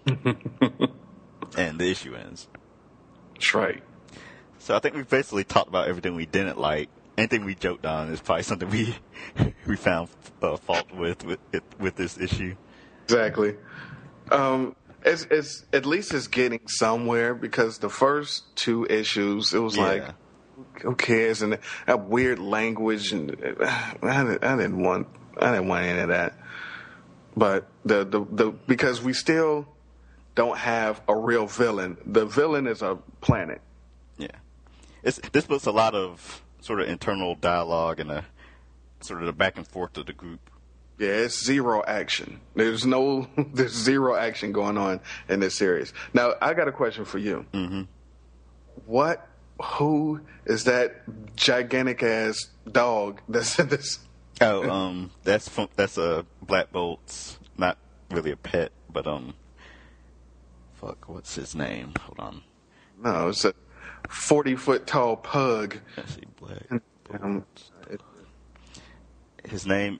S2: And the issue ends.
S3: That's right.
S2: So I think we've basically talked about everything we didn't like. Anything we joked on is probably something we we found uh, fault with with, it, with this issue.
S3: Exactly. Um, it's, it's at least it's getting somewhere, because the first two issues, it was yeah. like, who cares? And that weird language, and I didn't, I didn't want I didn't want any of that. But the, the the because we still don't have a real villain. The villain is a planet.
S2: Yeah, it's this puts a lot of sort of internal dialogue and a sort of the back and forth of the group.
S3: Yeah, it's zero action. There's no, there's zero action going on in this series. Now, I got a question for you.
S2: Mm-hmm.
S3: What, who is that gigantic ass dog that's in this?
S2: Oh, um, that's from, that's a Black Bolt's, not really a pet, but um, fuck, what's his name? Hold on.
S3: No, it's a forty foot tall pug.
S2: Let's see, Black
S3: um,
S2: His name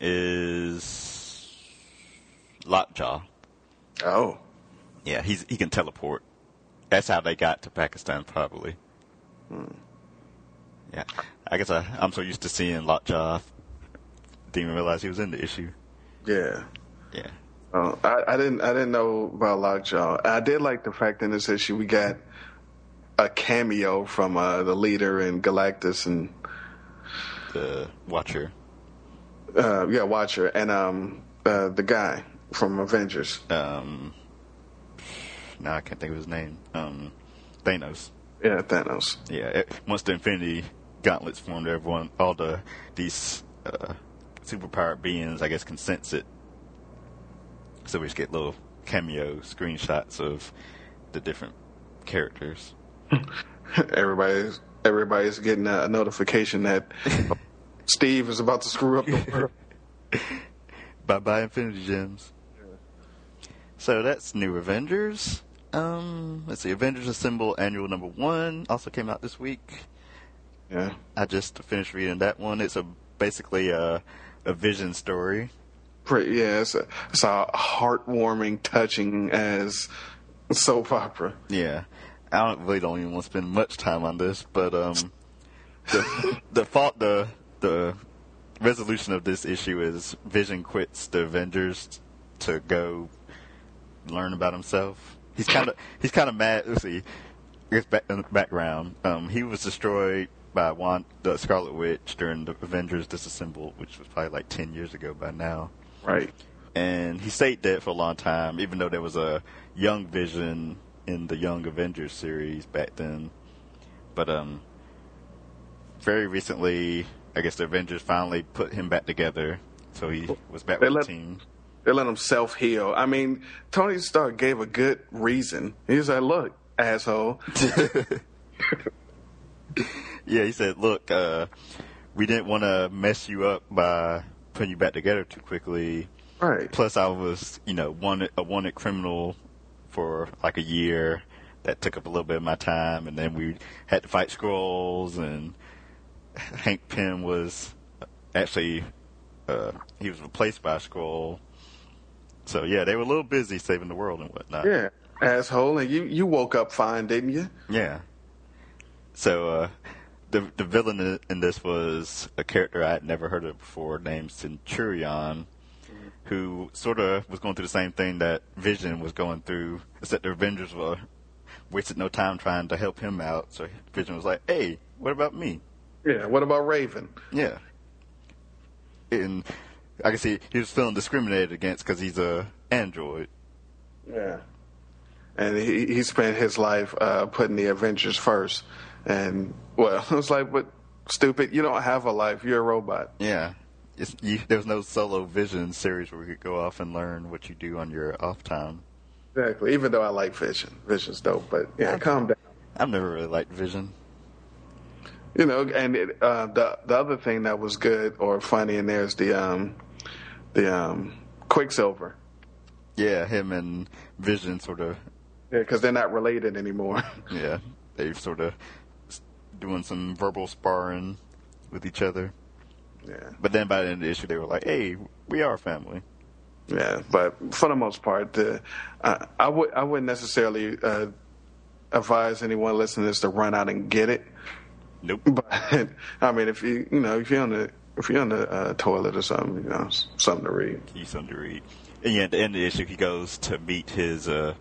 S2: is Lockjaw.
S3: Oh.
S2: Yeah, he's he can teleport. That's how they got to Pakistan, probably.
S3: Hmm.
S2: Yeah, I guess I, I'm so used to seeing Lockjaw, didn't even realize he was in the issue.
S3: Yeah.
S2: Yeah.
S3: Oh, I, I didn't I didn't know about Lockjaw. I did like the fact in this issue we got a cameo from uh, the leader in Galactus and
S2: the Watcher.
S3: Uh, yeah, Watcher, and um, uh, the guy from Avengers.
S2: Um, no, I can't think of his name. Um, Thanos.
S3: Yeah, Thanos.
S2: Yeah, it, once the Infinity Gauntlets formed, everyone, all the these uh, superpowered beings, I guess, can sense it. So we just get little cameo screenshots of the different characters.
S3: everybody's everybody's getting a notification that Steve is about to screw up the world.
S2: Bye bye Infinity Gems. Yeah. So that's New Avengers. Um, let's see, Avengers Assemble Annual Number One also came out this week.
S3: Yeah,
S2: I just finished reading that one. It's a basically a a Vision story.
S3: Pretty, yeah, it's a, it's a heartwarming, touching as soap opera.
S2: Yeah, I don't, really don't even want to spend much time on this, but um, the the fault the the resolution of this issue is Vision quits the Avengers to go learn about himself. He's kind of he's kind of mad. Let's see, I guess back in the background, um, he was destroyed by Wanda, the Scarlet Witch, during the Avengers Disassembled, which was probably like ten years ago by now.
S3: Right.
S2: And he stayed dead for a long time, even though there was a young Vision in the Young Avengers series back then. But um, very recently, I guess the Avengers finally put him back together, so he was back
S3: they
S2: with
S3: let,
S2: the team.
S3: They let him self-heal. I mean, Tony Stark gave a good reason. He was like, look, asshole.
S2: Yeah, he said, look, uh, we didn't want to mess you up by putting you back together too quickly.
S3: Right.
S2: Plus, I was, you know, wanted a wanted criminal for like a year. That took up a little bit of my time, and then we had to fight Skrulls, and Hank Pym was actually uh, he was replaced by a Skrull. So yeah, they were a little busy saving the world and whatnot.
S3: Yeah, asshole, and you you woke up fine, didn't you?
S2: Yeah. So uh, the the villain in this was a character I had never heard of before, named Centurion, who sort of was going through the same thing that Vision was going through, except the Avengers were wasted no time trying to help him out. So Vision was like, hey, what about me?
S3: Yeah, what about Raven?
S2: Yeah. And I can see he was feeling discriminated against because he's a android.
S3: Yeah. And he, he spent his life uh, putting the Avengers first. And, well, it's like, but stupid, you don't have a life. You're a robot.
S2: Yeah. It's, you, there was no solo Vision series where we could go off and learn what you do on your off time.
S3: Exactly. Even though I like Vision. Vision's dope, but yeah, calm down.
S2: I've never really liked Vision.
S3: You know, and it, uh, the the other thing that was good or funny in there is the um the um Quicksilver.
S2: Yeah, him and Vision sort of.
S3: Yeah, because they're not related anymore.
S2: Yeah, they've sort of doing some verbal sparring with each other.
S3: Yeah.
S2: But then by the end of the issue, they were like, "Hey, we are family."
S3: Yeah, but for the most part, the, uh, I would I wouldn't necessarily uh, advise anyone listening to this to run out and get it.
S2: Nope.
S3: But I mean, if you you know if you're on the if you're on the uh, toilet or something, you know, something to read.
S2: He's something to read. And yeah, at the end of the issue, he goes to meet his uh,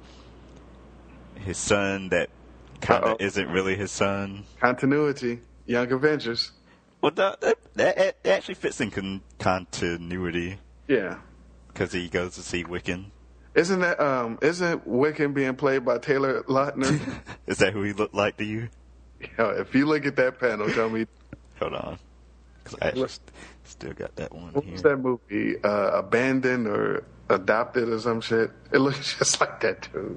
S2: his son that kind of isn't really his son.
S3: Continuity, Young Avengers.
S2: Well, that that, that actually fits in con- continuity.
S3: Yeah.
S2: Because he goes to see Wiccan.
S3: Isn't that um? Isn't Wiccan being played by Taylor Lautner?
S2: Is that who he looked like to you?
S3: Yeah, if you look at that panel, tell me.
S2: Hold on, because I actually st- still got that one
S3: what
S2: here.
S3: was that movie? Uh, Abandoned or Adopted or some shit? It looks just like that dude.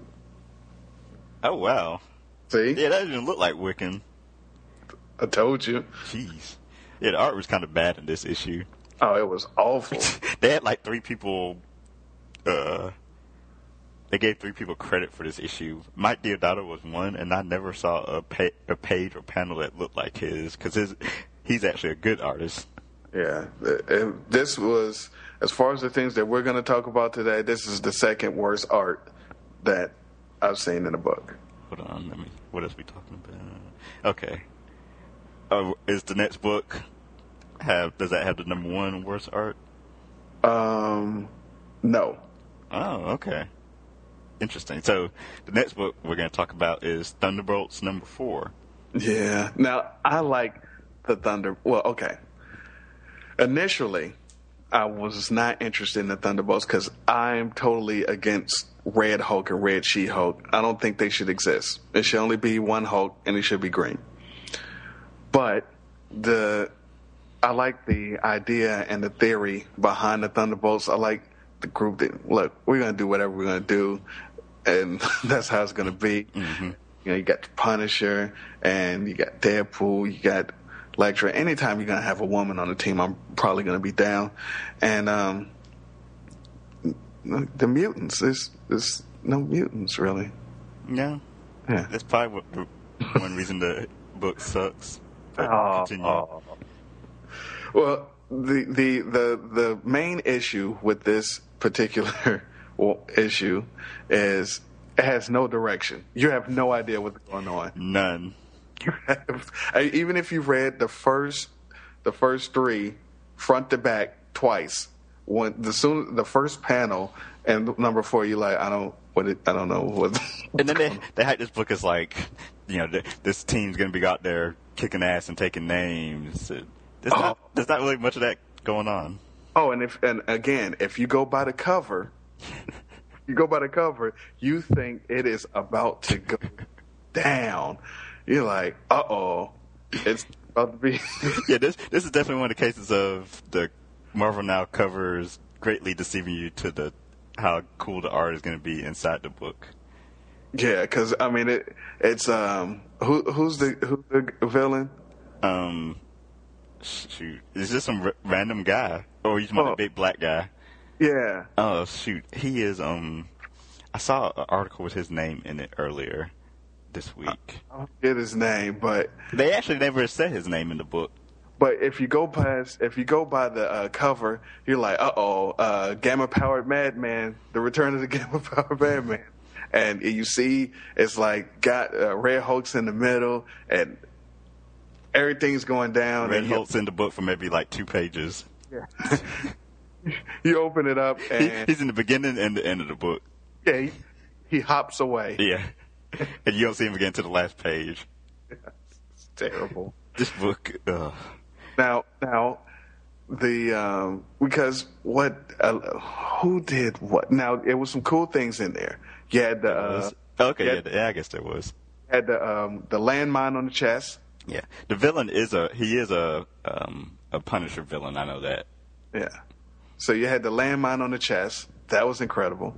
S2: Oh wow!
S3: See?
S2: Yeah, that didn't look like Wiccan.
S3: I told you.
S2: Jeez. Yeah, the art was kind of bad in this issue.
S3: Oh, it was awful.
S2: They had like three people. Uh, they gave three people credit for this issue. Mike Deodato was one, and I never saw a, pa- a page or panel that looked like his because his he's actually a good artist.
S3: Yeah, and this was as far as the things that we're going to talk about today. This is the second worst art that I've seen in a book.
S2: Hold on, let me. What else we talking about? Okay. Uh, is the next book have? Does that have the number one worst art?
S3: Um, no.
S2: Oh, okay. Interesting. So the next book we're going to talk about is Thunderbolts number four.
S3: Yeah. Now I like the Thunder. Well, okay. Initially, I was not interested in the Thunderbolts because I'm totally against Red Hulk and Red She-Hulk. I don't think they should exist. It should only be one Hulk, and it should be green. But the I like the idea and the theory behind the Thunderbolts. I like the group that, look, we're going to do whatever we're going to do, and that's how it's going to be.
S2: Mm-hmm.
S3: You know, you got the Punisher, and you got Deadpool, you got Elektra. Anytime you're going to have a woman on the team, I'm probably going to be down. And um, the mutants, there's, there's no mutants, really.
S2: No.
S3: Yeah.
S2: That's probably what the, one reason the book sucks. But
S3: Oh,
S2: continue.
S3: oh. Well, the, the the the main issue with this particular issue is it has no direction. You have no idea what's going on.
S2: None.
S3: You have, even if you've read the first the first three front to back twice, when the soon the first panel and number four, you're like, I don't what it, I don't know what.
S2: And then they they hype this book as like, you know, th- this team's going to be out there kicking ass and taking names. There's,
S3: Oh.
S2: not, there's not really much of that going on.
S3: Oh, and if and again, if you go by the cover, you go by the cover, you think it is about to go down. You're like, uh oh, it's about to be.
S2: Yeah, this this is definitely one of the cases of the Marvel Now covers greatly deceiving you to the how cool the art is going to be inside the book.
S3: Yeah, because I mean, it it's um who who's the who's the villain?
S2: Um, shoot, is this some r- random guy, or you talking about
S3: Oh.
S2: the big black guy?
S3: Yeah.
S2: Oh shoot, he is. Um, I saw an article with his name in it earlier this week.
S3: I don't get his name, but
S2: They actually never said his name in the book.
S3: but if you go past, if you go by the uh, cover, you're like, uh oh, uh, Gamma Powered Madman, the Return of the Gamma Powered Madman, and you see it's like got uh, Red Hulk's in the middle, and everything's going down.
S2: Red
S3: and
S2: Hulk's in the book for maybe like two pages.
S3: Yeah. You open it up,
S2: He,
S3: and
S2: he's in the beginning and the end of the book.
S3: yeah, he, he hops away.
S2: Yeah, and you don't see him again to the last page.
S3: It's terrible.
S2: This book, uh,
S3: Now, now, the um, because what uh, who did what? Now, it was some cool things in there. You had the uh,
S2: was, okay,
S3: you
S2: yeah,
S3: had,
S2: yeah, I guess there was.
S3: had the um, the landmine on the chest.
S2: Yeah, the villain is a he is a um, a Punisher villain. I know that.
S3: Yeah. So you had the landmine on the chest. That was incredible.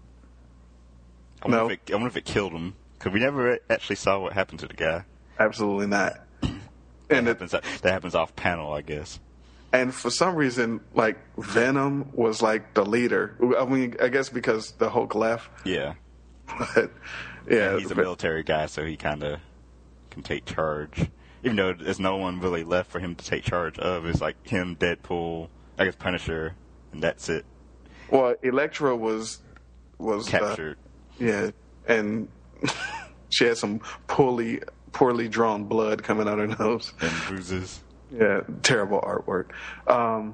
S2: I wonder,
S3: No.
S2: if, it, I wonder if it killed him because we never actually saw what happened to the guy.
S3: Absolutely not.
S2: That
S3: And it,
S2: happens. That happens off panel, I guess.
S3: and for some reason, like Venom was like the leader. I mean, I guess because the Hulk left.
S2: Yeah,
S3: But yeah,
S2: he's a military guy, so he kind of can take charge. Even though there's no one really left for him to take charge of, it's like him, Deadpool, I guess Punisher, and that's it.
S3: well, Elektra was was uh,
S2: Captured.
S3: yeah, and she had some poorly poorly drawn blood coming out her nose.
S2: And bruises.
S3: Yeah, terrible artwork. Um,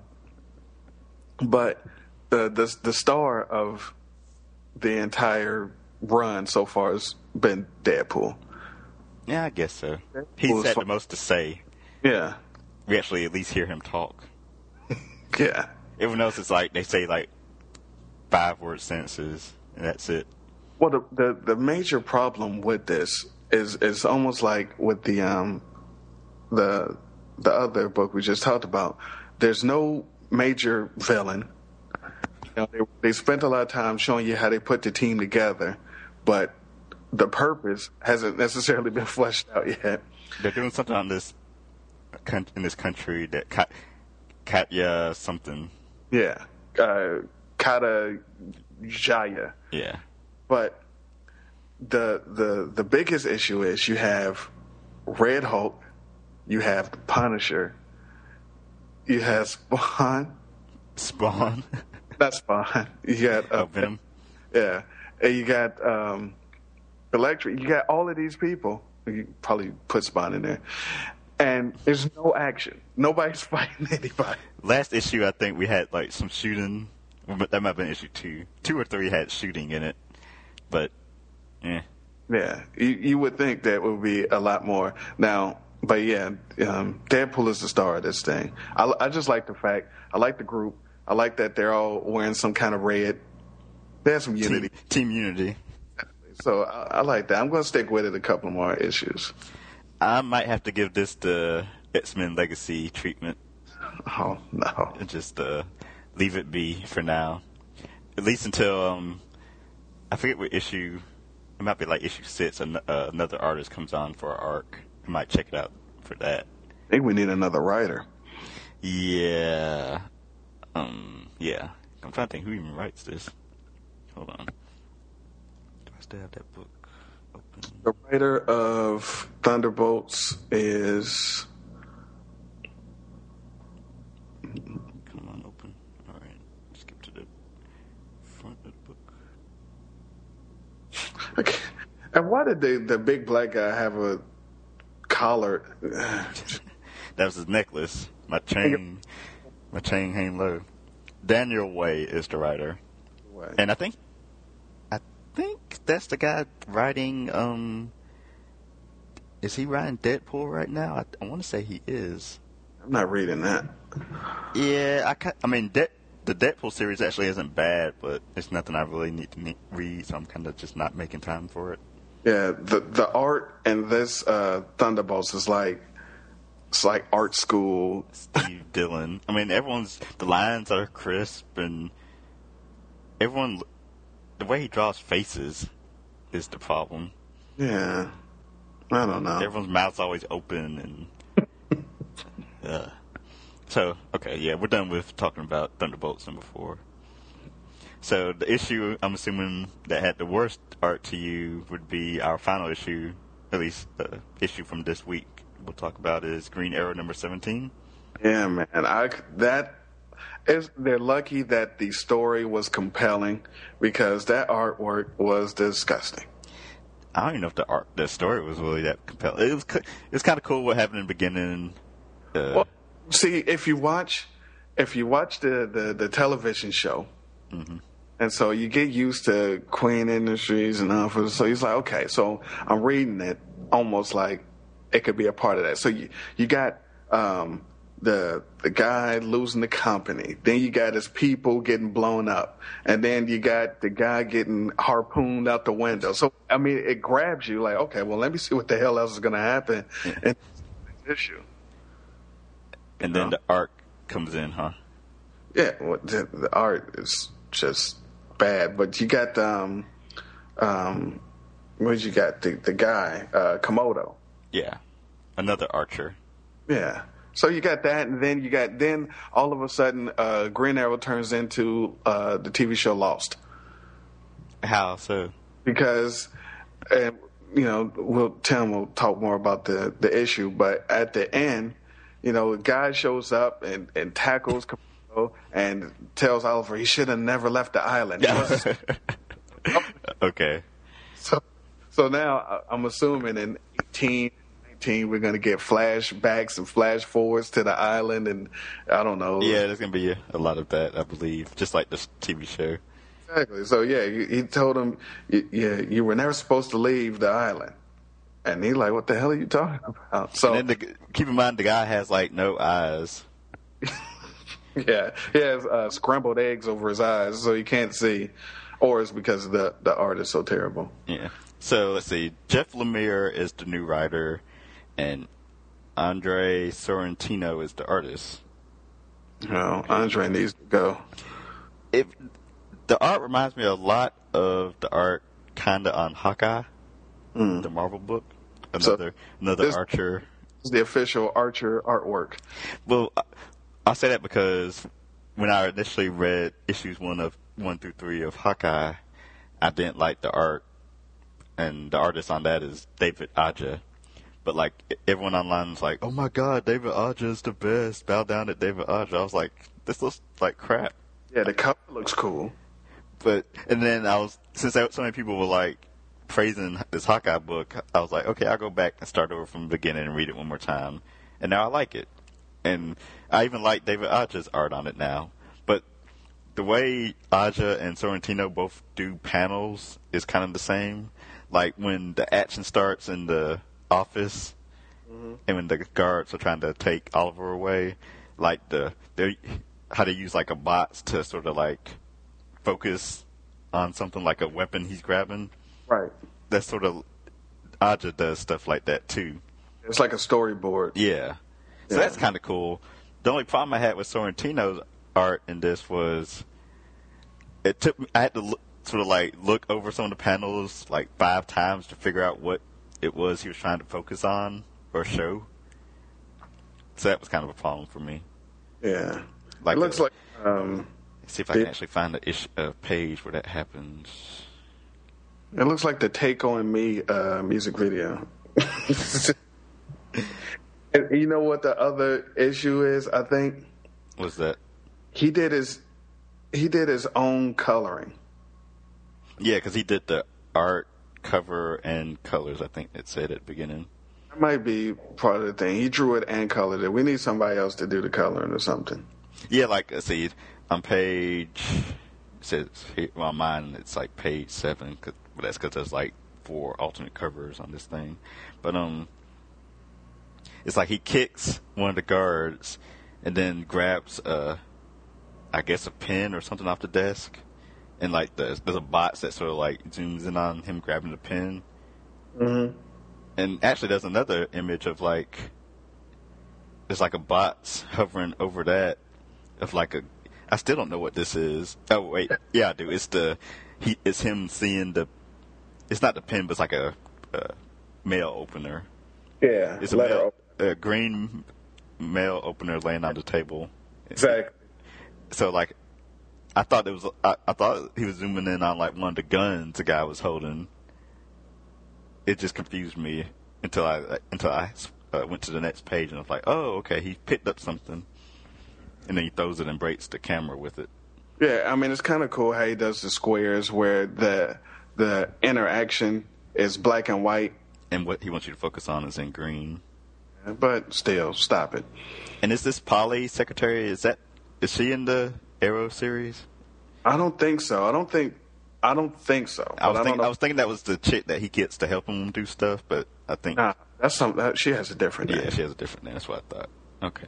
S3: but the, the the star of the entire run so far has been Deadpool.
S2: Yeah, I guess so.
S3: Deadpool
S2: He's
S3: is
S2: had
S3: fun.
S2: the most to say.
S3: Yeah,
S2: We actually at least hear him talk.
S3: yeah.
S2: Everyone else is like, they say like five word sentences, and that's it.
S3: Well, the, the the major problem with this is is almost like with the um the the other book we just talked about. There's no major villain. You know, they, they spent a lot of time showing you how they put the team together, but the purpose hasn't necessarily been fleshed out yet.
S2: They're doing something on this coun- in this country that Kat- Katya something.
S3: Yeah, uh, Kata Jaya.
S2: Yeah.
S3: But the the the biggest issue is you have Red Hulk, you have the Punisher, you have Spawn,
S2: Spawn.
S3: not Spawn. You got uh,
S2: Oh, Venom.
S3: yeah, and you got um, Electric. You got all of these people. You probably put Spawn in there, and there's no action. Nobody's fighting anybody.
S2: Last issue, I think we had like some shooting. But that might have been issue two. Two or three had shooting in it. But, eh.
S3: Yeah, you, you would think that would be a lot more. Now, but yeah, um, Deadpool is the star of this thing. I, I just like the fact, I like the group. I like that they're all wearing some kind of red. They have some unity.
S2: Team, team Unity.
S3: So I, I like that. I'm going to stick with it a couple more issues.
S2: I might have to give this the X-Men Legacy treatment.
S3: Oh, no.
S2: And just uh, leave it be for now. At least until, um, I forget what issue, it might be like issue six, an- uh, another artist comes on for an arc. I might check it out for that.
S3: I think we need another writer.
S2: Yeah. Um, yeah. I'm trying to think who even writes this. Hold on. Do I still have that book open?
S3: The writer of Thunderbolts is...
S2: Come on, open. Alright. Skip to the front of the book.
S3: Okay. And why did the, the big black guy have a collar?
S2: That was his necklace. My chain, my chain hang low. Daniel Way is the writer, and I think, I think that's the guy writing. Um, is he writing Deadpool right now? I, I want to say he is.
S3: I'm not reading that.
S2: Yeah, I, ca- I mean, De- the Deadpool series actually isn't bad, but it's nothing I really need to ne- read, so I'm kind of just not making time for it.
S3: Yeah, the the art in this uh, Thunderbolts is like it's like art school.
S2: Steve Dillon. I mean, everyone's the lines are crisp, and everyone the way he draws faces is the problem.
S3: Yeah, I don't know.
S2: Everyone's mouth's always open, and uh. So okay, yeah, we're done with talking about Thunderbolts number four. So the issue, I'm assuming, that had the worst art to you would be our final issue, at least the issue from this week we'll talk about is Green Arrow number seventeen.
S3: Yeah, man. I, that is, they're lucky that the story was compelling because that artwork was disgusting.
S2: I don't even know if the art, the story was really that compelling. It was, it's kind of cool what happened in the beginning. Uh,
S3: well, see, if you watch, if you watch the, the, the television show, mm-hmm. and so you get used to Queen Industries and all, so he's like, okay, so I'm reading it almost like it could be a part of that. So you you got um, the the guy losing the company, then you got his people getting blown up, and then you got the guy getting harpooned out the window. So I mean, it grabs you like, okay, well, let me see what the hell else is going to happen
S2: yeah.
S3: in this issue.
S2: And then the art comes in, huh?
S3: Yeah, well, the, the art is just bad. But you got um, um, what you got? The the guy uh, Komodo.
S2: Yeah, another Archer.
S3: Yeah. So you got that, and then you got then all of a sudden, uh, Green Arrow turns into uh, the T V show Lost.
S2: How so?
S3: Because, uh, you know, we'll Tim will talk more about the, the issue, but at the end, you know, a guy shows up and, and tackles Komodo and tells Oliver he should have never left the island.
S2: Okay.
S3: So, so now I'm assuming in eighteen. We're going to get flashbacks and flash forwards to the island, and I don't know.
S2: Yeah, there's going to be a, a lot of that, I believe, just like the T V show.
S3: Exactly. So yeah, he, he told him, "Yeah, you were never supposed to leave the island," and he's like, "What the hell are you talking about?" So
S2: and then the, keep in mind, the guy has like no eyes.
S3: Yeah, he has uh, scrambled eggs over his eyes, so he can't see, or it's because the the art is so terrible.
S2: Yeah. So let's see. Jeff Lemire is the new writer. And Andre Sorrentino is the artist.
S3: No, Andre needs to go.
S2: If the art reminds me a lot of the art kind of on Hawkeye, mm. the Marvel book. Another so another this Archer.
S3: Is the official Archer artwork.
S2: Well, I say that because when I initially read issues one of one through three of Hawkeye, I didn't like the art, and the artist on that is David Aja. But, like, everyone online was like, oh, my God, David Aja is the best. Bow down to David Aja. I was like, this looks like crap.
S3: Yeah, the cover looks cool.
S2: But, and then I was, since so many people were, like, praising this Hawkeye book, I was like, okay, I'll go back and start over from the beginning and read it one more time. And now I like it. And I even like David Aja's art on it now. But the way Aja and Sorrentino both do panels is kind of the same. Like, when the action starts in the office, mm-hmm. and when the guards are trying to take Oliver away, like the they how they use like a bots to sort of like focus on something like a weapon he's grabbing.
S3: Right.
S2: That's sort of Aja does stuff like that too.
S3: It's like a storyboard.
S2: Yeah. So yeah. That's kind of cool. The only problem I had with Sorrentino's art in this was it took me, I had to look, sort of like look over some of the panels like five times to figure out what it was he was trying to focus on or show. So that was kind of a problem for me.
S3: Yeah.
S2: Like
S3: it looks
S2: a,
S3: like... Um,
S2: see if I can actually find the ish, uh, page where that happens.
S3: It looks like the Take On Me uh, music video. And you know what the other issue is, I think?
S2: What's that?
S3: He did his, he did his own coloring.
S2: Yeah, because he did the art, cover, and colors, I think it said at the beginning.
S3: That might be part of the thing. He drew it and colored it. We need somebody else to do the coloring or something.
S2: Yeah, like, let's see, on page, it says, well, on mine, it's like page seven, cause, but that's because there's like four alternate covers on this thing. But, um, it's like he kicks one of the guards and then grabs, uh, I guess, a pen or something off the desk. And, like, the, there's a box that sort of, like, zooms in on him grabbing the pen.
S3: Mm-hmm.
S2: And actually there's another image of, like, there's, like, a box hovering over that of, like, a, I still don't know what this is. Oh, wait. Yeah, I do. It's the, he, it's him seeing the, it's not the pen, but it's like a, a mail opener.
S3: Yeah.
S2: It's a, mail, a green mail opener laying on the table.
S3: Exactly.
S2: So, like, I thought it was. I, I thought he was zooming in on like one of the guns the guy was holding. It just confused me until I until I uh, went to the next page and I was like, oh, okay, he picked up something, and then he throws it and breaks the camera with it.
S3: Yeah, I mean, it's kind of cool how he does the squares where the the interaction is black and white.
S2: And what he wants you to focus on is in green.
S3: But still, stop it.
S2: And is this Polly secretary, is that, is she in the Arrow series?
S3: I don't think so. I don't think, I don't think so.
S2: I was,
S3: I,
S2: think, I was thinking that was the chick that he gets to help him do stuff, but I think.
S3: Nah, that's something, that, she has a different name.
S2: Yeah, she has a different name. That's what I thought. Okay.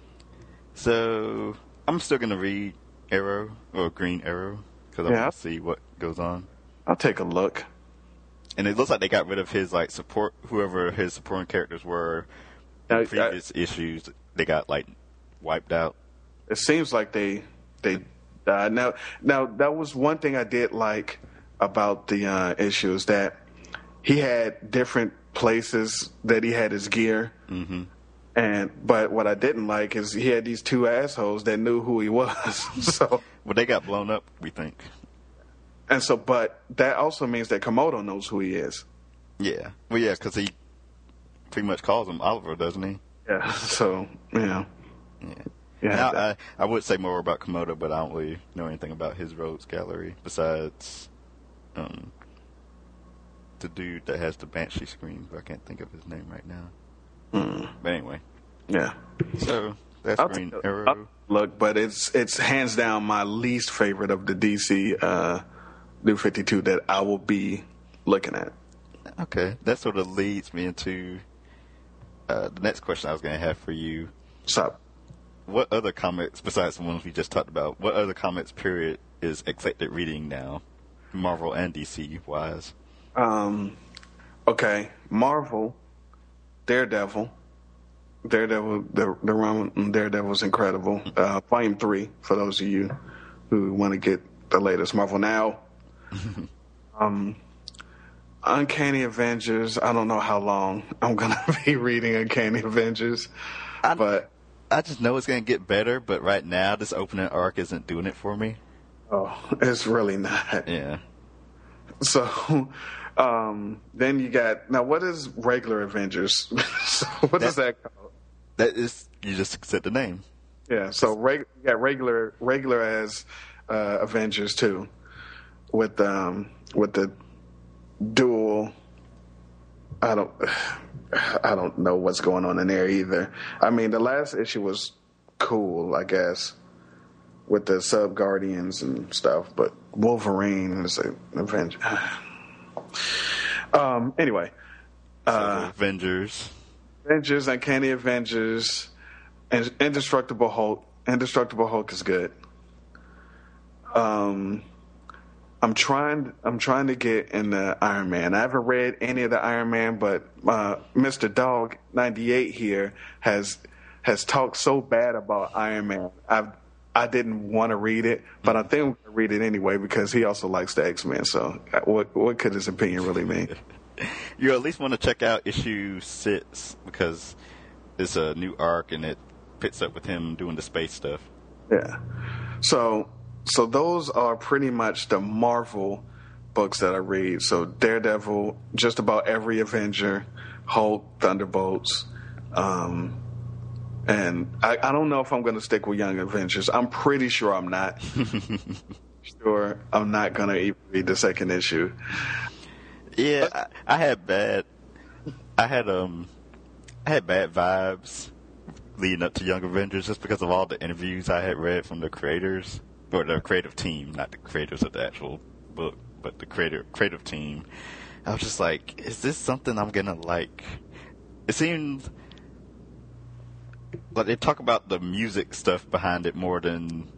S2: So, I'm still going to read Arrow, or Green Arrow, because I
S3: yeah.
S2: want to see what goes on.
S3: I'll take a look.
S2: And it looks like they got rid of his, like, support, whoever his supporting characters were in
S3: I,
S2: previous I, issues, they got, like, wiped out.
S3: It seems like they they died. Now, now that was one thing I did like about the uh, issue is that he had different places that he had his gear.
S2: Mm-hmm.
S3: And but what I didn't like is he had these two assholes that knew who he was. So
S2: well, they got blown up, we think.
S3: And so, but that also means that Komodo knows who he is.
S2: Yeah. Well, yeah, because he pretty much calls him Oliver, doesn't he?
S3: Yeah. So, yeah.
S2: Yeah.
S3: Yeah.
S2: Now, I, I would say more about Komodo, but I don't really know anything about his rogues gallery besides um, the dude that has the Banshee screen, but I can't think of his name right now.
S3: Mm.
S2: But anyway.
S3: Yeah.
S2: So that's
S3: I'll
S2: Green
S3: take,
S2: Arrow.
S3: I'll look, but it's it's hands down my least favorite of the D C uh, New fifty-two that I will be looking at.
S2: Okay, that sort of leads me into uh, the next question I was going to have for you.
S3: What's up?
S2: What other comics, besides the ones we just talked about, what other comics period is accepted reading now, Marvel and D C wise?
S3: Um, okay, Marvel, Daredevil. Daredevil, the, the run on Daredevil is incredible. Uh, volume three, for those of you who want to get the latest Marvel Now. um, Uncanny Avengers, I don't know how long I'm going to be reading Uncanny Avengers,
S2: I,
S3: but
S2: I just know it's going to get better, but right now this opening arc isn't doing it for me.
S3: Oh, it's really not.
S2: Yeah.
S3: So, um, then you got, now what is regular Avengers? So what
S2: that,
S3: is that called?
S2: That is, you just accept the name.
S3: Yeah, so reg, you got regular regular as uh, Avengers too, with um with the dual. I don't I don't know what's going on in there either. I mean, the last issue was cool, I guess, with the Sub Guardians and stuff, but Wolverine is an Avenger. um. Anyway,
S2: So
S3: uh,
S2: Avengers.
S3: Avengers, Uncanny Avengers, and Indestructible Hulk. Indestructible Hulk is good. Um, I'm trying. I'm trying to get in the Iron Man. I haven't read any of the Iron Man, but uh, Mister Dog ninety-eight here has has talked so bad about Iron Man. I I didn't want to read it, but I think I'm going to read it anyway because he also likes the X-Men. So what what could his opinion really mean?
S2: You at least want to check out issue six because it's a new arc and it picks up with him doing the space stuff.
S3: Yeah. So so those are pretty much the Marvel books that I read. So Daredevil, just about every Avenger, Hulk, Thunderbolts, um, and I, I don't know if I'm going to stick with Young Avengers. I'm pretty sure I'm not. Sure, I'm not going to even read the second issue.
S2: Yeah, I, I had bad. I had um, I had bad vibes leading up to Young Avengers just because of all the interviews I had read from the creators or the creative team, not the creators of the actual book, but the creative creative team. I was just like, is this something I'm gonna like? It seemed like they talk about the music stuff behind it more than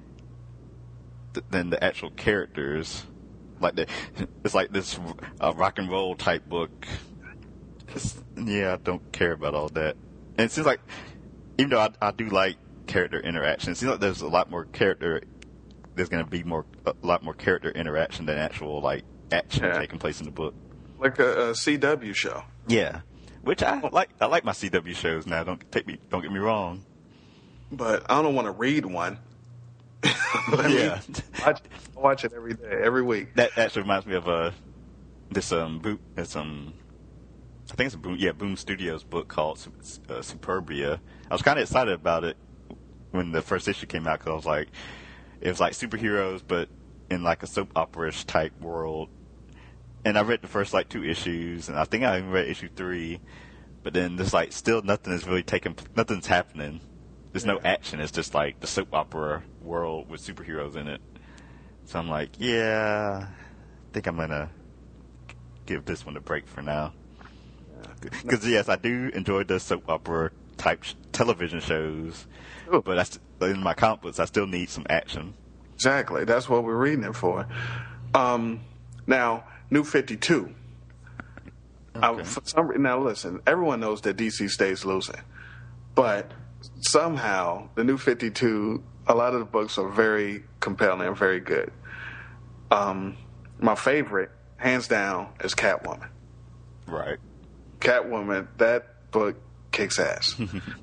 S2: than the actual characters. Like the, it's like this uh, rock and roll type book. It's, yeah, I don't care about all that. And it seems like, even though I, I do like character interaction, it seems like there's a lot more character. There's going to be more, a lot more character interaction than actual like action
S3: yeah.
S2: taking place in the book.
S3: Like a, a C W show.
S2: Yeah, which I like. I like my C W shows now. Don't take me. Don't get me wrong.
S3: But I don't want to read one.
S2: Yeah.
S3: watch, I watch it every day, every week.
S2: That actually reminds me of uh, this um, boot, this um, I think it's a Boom, yeah, Boom Studios book called uh, Superbia. I was kind of excited about it when the first issue came out because I was like, it was like superheroes, but in like a soap opera-ish type world. And I read the first like two issues, and I think I even read issue three. But then there's like still nothing is really taking, nothing's happening. There's no action. It's just like the soap opera world with superheroes in it. So I'm like, yeah, I think I'm gonna give this one a break for now. Because yes, I do enjoy the soap opera type sh- television shows,
S3: Ooh.
S2: but I st- in my comic books, I still need some action.
S3: Exactly. That's what we're reading it for. Um, now, New fifty-two.
S2: Okay.
S3: I, for some, now, listen, everyone knows that D C stays losing, but somehow the New fifty-two, a lot of the books are very compelling and very good. Um, my favorite, hands down, is Catwoman.
S2: Right.
S3: Catwoman, that book kicks ass.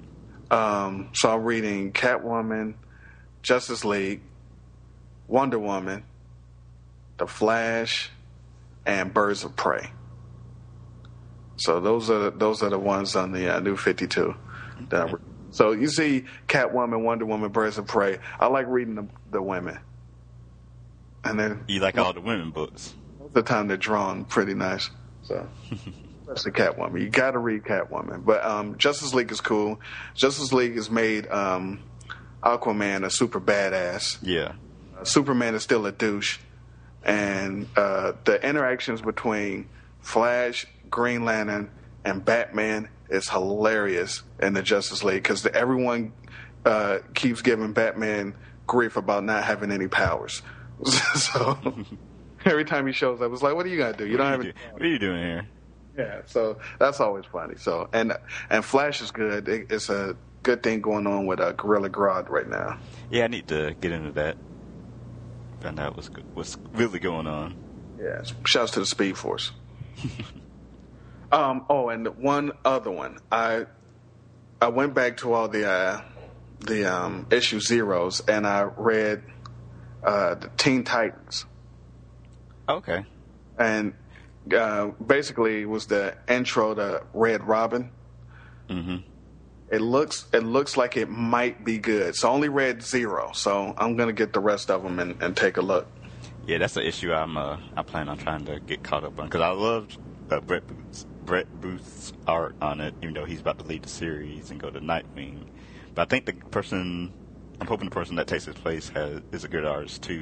S3: um, so I'm reading Catwoman, Justice League, Wonder Woman, The Flash, and Birds of Prey. So those are the, those are the ones on the uh, New fifty-two. That I re- so you see Catwoman, Wonder Woman, Birds of Prey. I like reading the, the women. And then
S2: You like all the women books.
S3: most of the time they're drawn pretty nice. So especially Catwoman. You got to read Catwoman. But um, Justice League is cool. Justice League has made um, Aquaman a super badass.
S2: Yeah.
S3: Uh, Superman is still a douche. And uh, the interactions between Flash, Green Lantern, and Batman is hilarious in the Justice League because everyone uh, keeps giving Batman grief about not having any powers. So every time he shows up, it's like, what are you going to do? You don't have any
S2: What are you doing here?
S3: Yeah, so that's always funny. So and and Flash is good. It, it's a good thing going on with uh, Gorilla Grodd right now.
S2: Yeah, I need to get into that. Find out what's what's really going on.
S3: Yeah, shouts to the Speed Force. um. Oh, and one other one. I I went back to all the uh, the um, issue zeros, and I read uh, the Teen Titans.
S2: Okay.
S3: And uh, basically, it was the intro to Red Robin.
S2: Mm-hmm.
S3: It looks it looks like it might be good. So I only read zero, so I'm gonna get the rest of them and, and take a look.
S2: Yeah, that's an issue I'm uh, I plan on trying to get caught up on because I loved uh, Brett Booth's, Brett Booth's art on it, even though he's about to lead the series and go to Nightwing. But I think the person I'm hoping the person that takes his place has is a good artist too.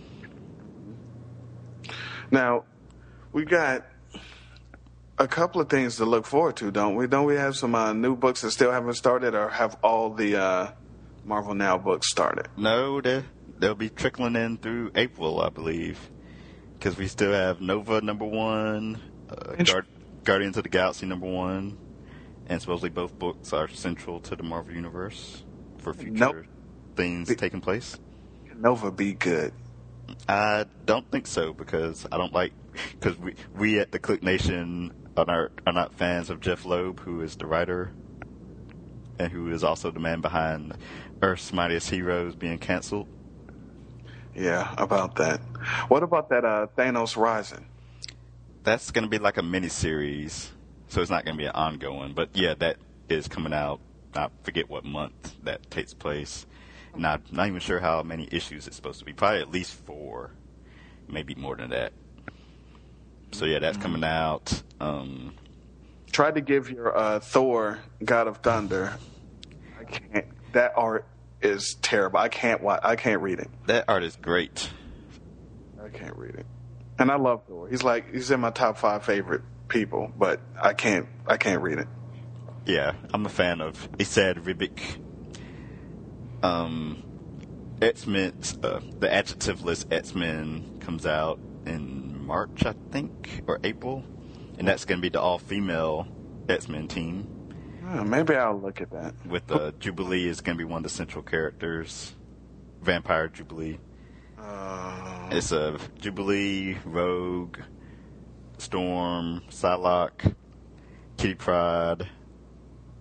S3: Now, we got a couple of things to look forward to, don't we? Don't we have some uh, new books that still haven't started, or have all the uh, Marvel Now books started?
S2: No, they they'll be trickling in through April, I believe, because we still have Nova number one, uh, Guard, Guardians of the Galaxy number one, and supposedly both books are central to the Marvel Universe for future
S3: nope.
S2: things
S3: Be-
S2: taking place.
S3: Nova be good.
S2: I don't think so because I don't like because we we at the Click Nation are not, are not fans of Jeff Loeb, who is the writer and who is also the man behind Earth's Mightiest Heroes being canceled.
S3: Yeah, about that. What about that uh, Thanos Rising?
S2: That's going to be like a mini series, so it's not going to be an ongoing. But yeah, that is coming out. I forget what month that takes place. Not not even sure how many issues it's supposed to be. Probably at least four, maybe more than that. So yeah, that's coming out. Um,
S3: Tried to give your uh, Thor, God of Thunder. I can't. That art is terrible. I can't watch. I can't read it.
S2: that art is great.
S3: I can't read it. And I love Thor. He's like he's in my top five favorite people, but I can't. I can't read it.
S2: Yeah, I'm a fan of Esad Ribic. Um, X-Men, uh, the adjectiveless X-Men comes out in March, I think, or April, and that's going to be the all-female X-Men team.
S3: Oh, maybe I'll look at that.
S2: With uh, Jubilee is going to be one of the central characters, Vampire Jubilee.
S3: Uh,
S2: It's a uh, Jubilee, Rogue, Storm, Psylocke, Kitty Pryde,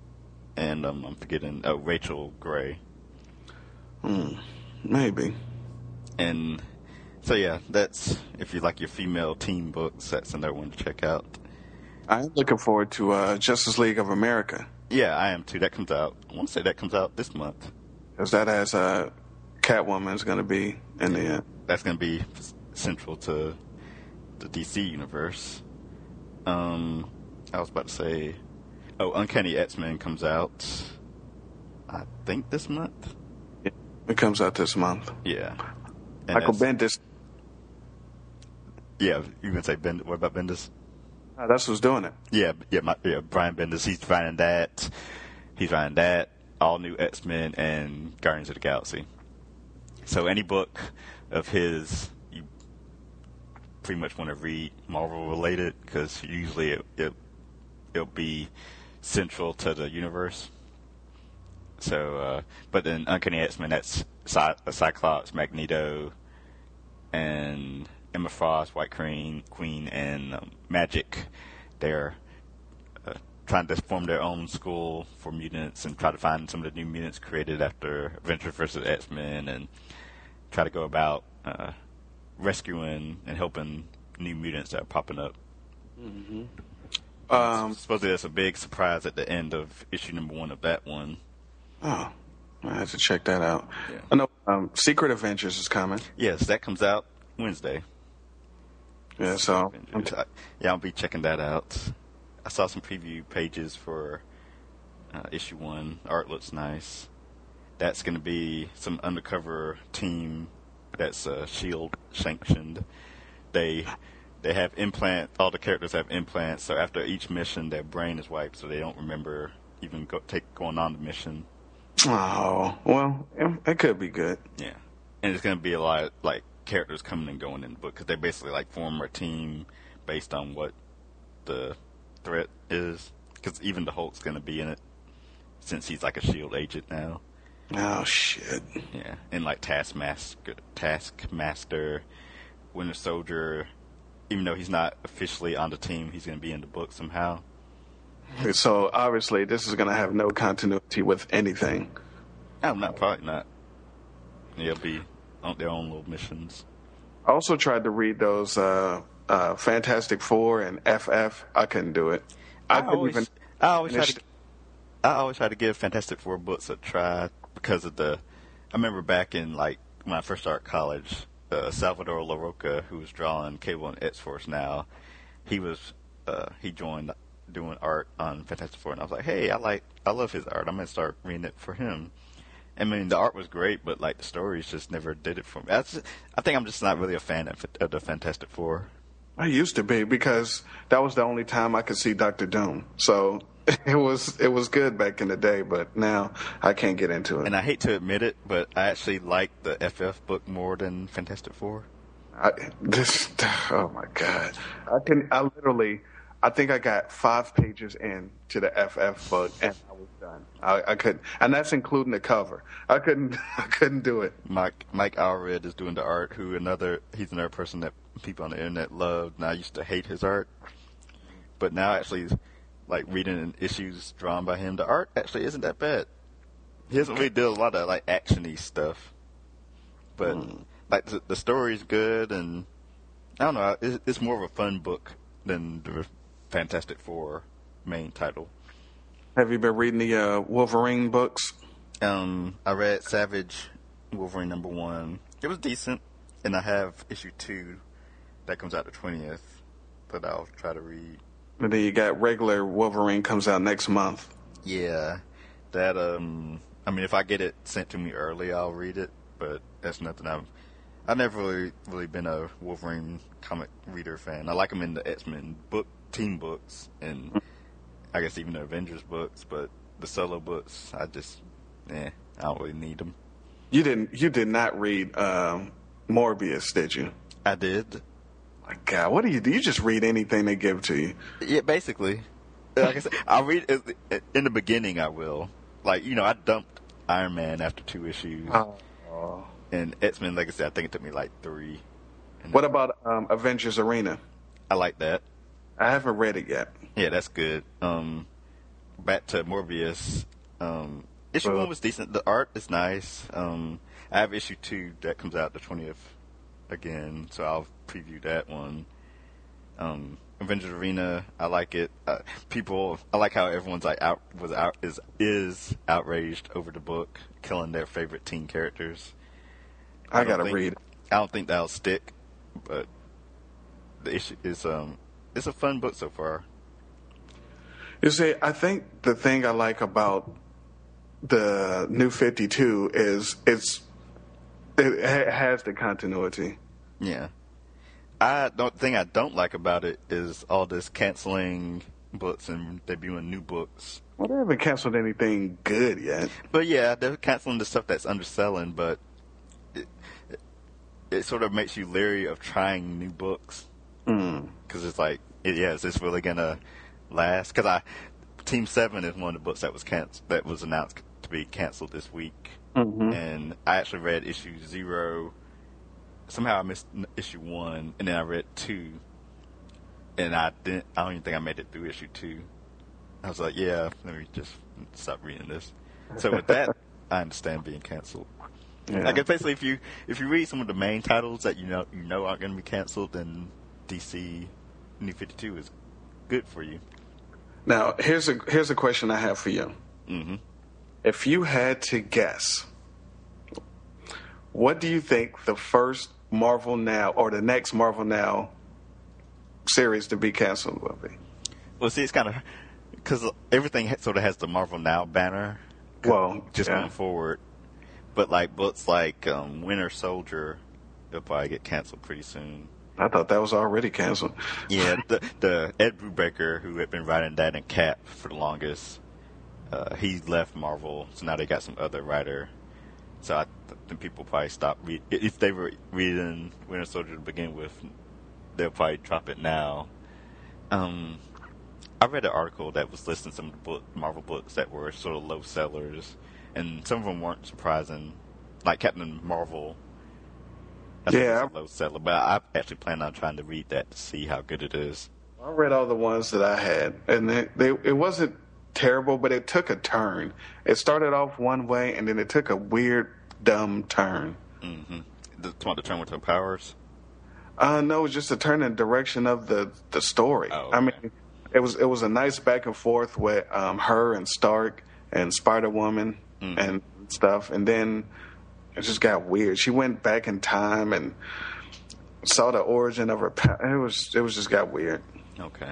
S2: and um, I'm forgetting oh Rachel Gray.
S3: hmm, maybe.
S2: And so, yeah, that's, if you like your female teen books, that's another one to check out.
S3: I'm looking forward to uh, Justice League of America.
S2: Yeah, I am too. That comes out, I want to say that comes out this month.
S3: Because that has uh, Catwoman is going to be in the end.
S2: That's going to be central to the D C universe. Um, I was about to say, oh, Uncanny X-Men comes out, I think this month.
S3: Yeah, it comes out this month.
S2: Yeah. And
S3: Michael Bendis.
S2: Yeah, you can say Bendis. What about Bendis?
S3: Uh, that's who's doing it.
S2: Yeah, yeah, my, yeah. Brian Bendis. He's finding that. He's finding that. All new X-Men and Guardians of the Galaxy. So any book of his, you pretty much want to read Marvel related because usually it, it it'll be central to the universe. So, uh, but then Uncanny X-Men, that's Cy- Cyclops, Magneto, and Emma Frost, White Queen, Queen, and um, Magic. They're uh, trying to form their own school for mutants and try to find some of the new mutants created after Avengers versus X-Men, and try to go about uh, rescuing and helping new mutants that are popping up.
S3: Mm-hmm. Um,
S2: supposedly, there's a big surprise at the end of issue number one of that one.
S3: Oh, I have to check that out.
S2: Yeah.
S3: I know um, Secret Adventures is coming.
S2: Yes, that comes out Wednesday.
S3: Yeah, so
S2: I'm t- yeah, I'll be checking that out. I saw some preview pages for uh, issue one. Art looks nice. That's going to be some undercover team that's uh, Shield sanctioned. They they have implant. All the characters have implants. So after each mission, their brain is wiped, so they don't remember even go, take going on the mission.
S3: Oh well, it could be good.
S2: Yeah, and it's going to be a lot of, like, characters coming and going in the book because they basically like form a team based on what the threat is. Because even the Hulk's going to be in it since he's like a Shield agent now.
S3: Oh shit!
S2: Yeah, and like Taskmaster, Taskmaster, Winter Soldier. Even though he's not officially on the team, he's going to be in the book somehow.
S3: So obviously, this is going to have no continuity with anything.
S2: Oh, not probably not. It'll be on their own little missions.
S3: I also tried to read those uh, uh, Fantastic Four and F F. I couldn't do it. I,
S2: I
S3: couldn't
S2: always,
S3: even.
S2: I always try
S3: finish
S2: to. I always try to give Fantastic Four books a try because of the. I remember back in like when I first started college, uh, Salvador LaRocca, who was drawing Cable and X-Force now, he was uh, he joined doing art on Fantastic Four, and I was like, hey, I like I love his art. I'm gonna start reading it for him. I mean, the art was great, but like the stories just never did it for me. That's, I think I'm just not really a fan of, of the Fantastic Four.
S3: I used to be because that was the only time I could see Doctor Doom. So it was it was good back in the day, but now I can't get into it.
S2: And I hate to admit it, but I actually like the F F book more than Fantastic Four.
S3: I, this oh my god! I can I literally. I think I got five pages in to the F F book, and I was done. I, I couldn't, and that's including the cover. I couldn't, I couldn't do it.
S2: Mike Mike Allred is doing the art. Who another? He's another person that people on the internet love. And I used to hate his art, but now actually, like reading issues drawn by him, the art actually isn't that bad. He doesn't really do a lot of like actiony stuff, but mm. like the, the story's good, and I don't know. It's, it's more of a fun book than the Fantastic Four main title.
S3: Have you been reading the uh, Wolverine books?
S2: Um, I read Savage Wolverine number one. It was decent, and I have issue two that comes out the twentieth that I'll try to read.
S3: And then you got regular Wolverine comes out next month.
S2: Yeah, that um, I mean, if I get it sent to me early, I'll read it. But that's nothing I've. I've never really really been a Wolverine comic reader fan. I like him in the X-Men book team books, and I guess even the Avengers books. But the solo books, I just, eh, I don't really need them.
S3: You didn't. You did not read um, Morbius, did you?
S2: I did.
S3: My God, what do you do? You just read anything they give to you.
S2: Yeah, basically. Like I said, I'll read it in the beginning. I will. Like, you know, I dumped Iron Man after two issues.
S3: Oh.
S2: And X-Men Legacy, I think it took me like three. And
S3: what about um, Avengers Arena?
S2: I like that.
S3: I haven't read it yet.
S2: Yeah, that's good. Um, back to Morbius. Um, issue uh, one was decent. The art is nice. Um, I have issue two that comes out the twentieth again, so I'll preview that one. Um, Avengers Arena, I like it. Uh, people, I like how everyone's like out was out is is outraged over the book, killing their favorite teen characters.
S3: I,
S2: I
S3: gotta
S2: think,
S3: read.
S2: I don't think that'll stick, but the issue is um, it's a fun book so far.
S3: You see, I think the thing I like about the New fifty-two is it's it ha- has the continuity.
S2: Yeah. I don't thing I don't like about it is all this canceling books and debuting new books.
S3: Well, they haven't canceled anything good yet.
S2: But yeah, they're canceling the stuff that's underselling, but it, it, it sort of makes you leery of trying new books. Because
S3: Mm.
S2: it's like, it, yeah, is this really going to last? Because I, Team seven is one of the books that was canc- that was announced to be canceled this week.
S3: Mm-hmm.
S2: And I actually read issue zero. Somehow I missed issue one, and then I read two, and I didn't. I don't even think I made it through issue two. I was like, "Yeah, let me just stop reading this." So with that, I understand being canceled.
S3: Yeah.
S2: Like basically, if you if you read some of the main titles that you know you know aren't going to be canceled, then D C New fifty-two is good for you.
S3: Now, here's a here's a question I have for you.
S2: Mm-hmm.
S3: If you had to guess, what do you think the first Marvel Now or the next Marvel Now series to be canceled will be?
S2: Well, see, it's kind of because everything sort of has the Marvel Now banner.
S3: Well,
S2: just
S3: yeah.
S2: going forward, but like books like um, Winter Soldier, they'll probably get canceled pretty soon.
S3: I thought that was already canceled.
S2: Yeah, the the Ed Brubaker, who had been writing that in Cap for the longest, uh, he left Marvel, so now they got some other writer. So I think people probably stop read if they were reading Winter Soldier to begin with, they'll probably drop it now. Um, I read an article that was listing some of the book, Marvel books that were sort of low sellers, and some of them weren't surprising, like Captain Marvel. That's
S3: Yeah.
S2: a low seller, but I actually plan on trying to read that to see how good it is.
S3: I read all the ones that I had, and they, they, it wasn't terrible, but it took a turn. It started off one way, and then it took a weird, dumb turn.
S2: Mm-hmm. The, the turn with her powers?
S3: Uh, no, it was just a turn in the direction of the, the story.
S2: Oh,
S3: I
S2: okay.
S3: mean, it was it was a nice back and forth with um, her and Stark and Spider Woman
S2: Mm.
S3: and stuff, and then it just got weird. She went back in time and saw the origin of her power. It was it was just got weird.
S2: Okay.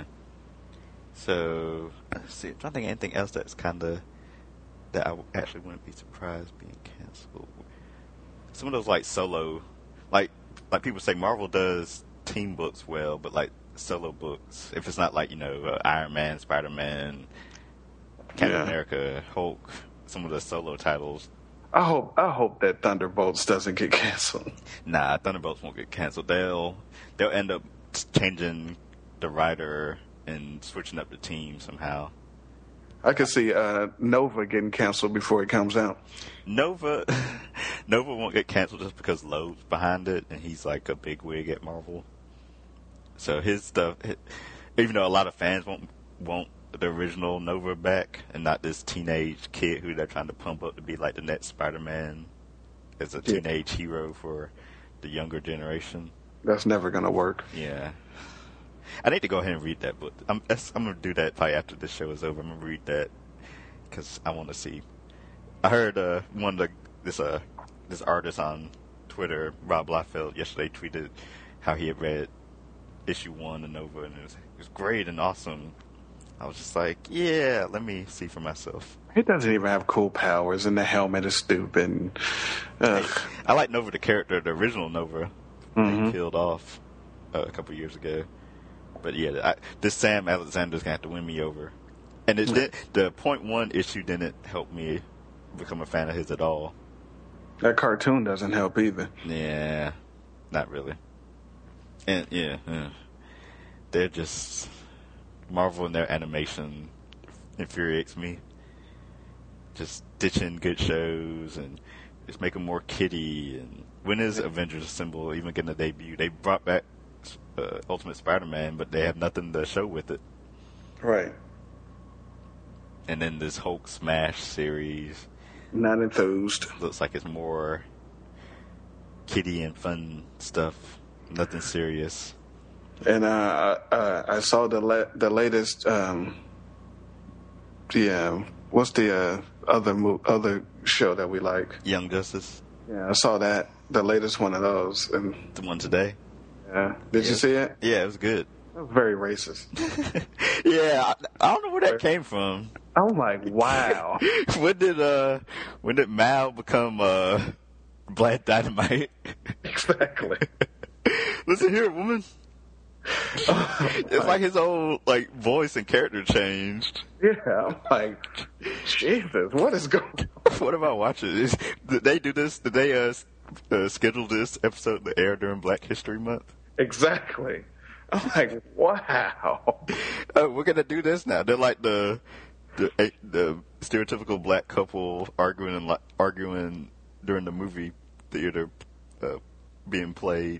S2: So, let's see. I'm trying to think of anything else that's kind of that I actually wouldn't be surprised being canceled. Some of those like solo, like like people say Marvel does team books well, but like solo books, if it's not like you know uh, Iron Man, Spider Man, Captain
S3: Yeah.
S2: America, Hulk, some of the solo titles.
S3: I hope I hope that Thunderbolts doesn't get canceled.
S2: Nah, Thunderbolts won't get canceled. They'll they'll end up changing the writer and switching up the team somehow.
S3: I could see uh, Nova getting canceled before it comes out.
S2: Nova, Nova won't get canceled just because Loeb's behind it, and he's like a big wig at Marvel. So his stuff, even though a lot of fans won't want the original Nova back, and not this teenage kid who they're trying to pump up to be like the next Spider-Man as a
S3: Yeah.
S2: teenage hero for the younger generation.
S3: That's never gonna work.
S2: Yeah. I need to go ahead and read that book. I'm, that's, I'm going to do that probably after this show is over. I'm going to read that because I want to see. I heard uh, one of the this uh this artist on Twitter, Rob Liefeld, yesterday tweeted how he had read issue one of Nova, and it was, it was great and awesome. I was just like, yeah, let me see for myself.
S3: He doesn't even have cool powers, and the helmet is stupid. Ugh.
S2: I like Nova the character, the original Nova.
S3: Mhm.
S2: They killed off uh, a couple years ago. But yeah, I, this Sam Alexander's gonna have to win me over. And it did, the point one issue didn't help me become a fan of his at all.
S3: That cartoon doesn't help either.
S2: Yeah, not really. And yeah, yeah. They're just Marvel and their animation infuriates me. Just ditching good shows and just make them more kiddie. And when is Avengers Assemble even getting a debut? They brought back uh, Ultimate Spider-Man, but they have nothing to show with it.
S3: Right.
S2: And then this Hulk Smash series
S3: Not enthused.
S2: looks like it's more kiddie and fun stuff. Nothing serious.
S3: And uh, uh, I saw the la- the latest. Um, yeah, what's the uh, other mo- other show that we like?
S2: Young Justice.
S3: Yeah, I saw that the latest one of those. And
S2: the one today.
S3: Yeah, did
S2: yeah.
S3: you see it?
S2: Yeah, it was good.
S3: It was very racist.
S2: yeah, I, I don't know where that came from.
S3: I'm like, wow.
S2: when did uh when did Mal become uh Black Dynamite?
S3: Exactly.
S2: Listen here, woman. Oh, it's like his whole like voice and character changed.
S3: Yeah, I'm like, Jesus, what is going on?
S2: What am I watching? Is, did they do this? Did they uh, uh schedule this episode to air during Black History Month?
S3: Exactly. I'm like, wow.
S2: Uh, we're gonna do this now. They're like the the the stereotypical black couple arguing and arguing during the movie theater uh, being played.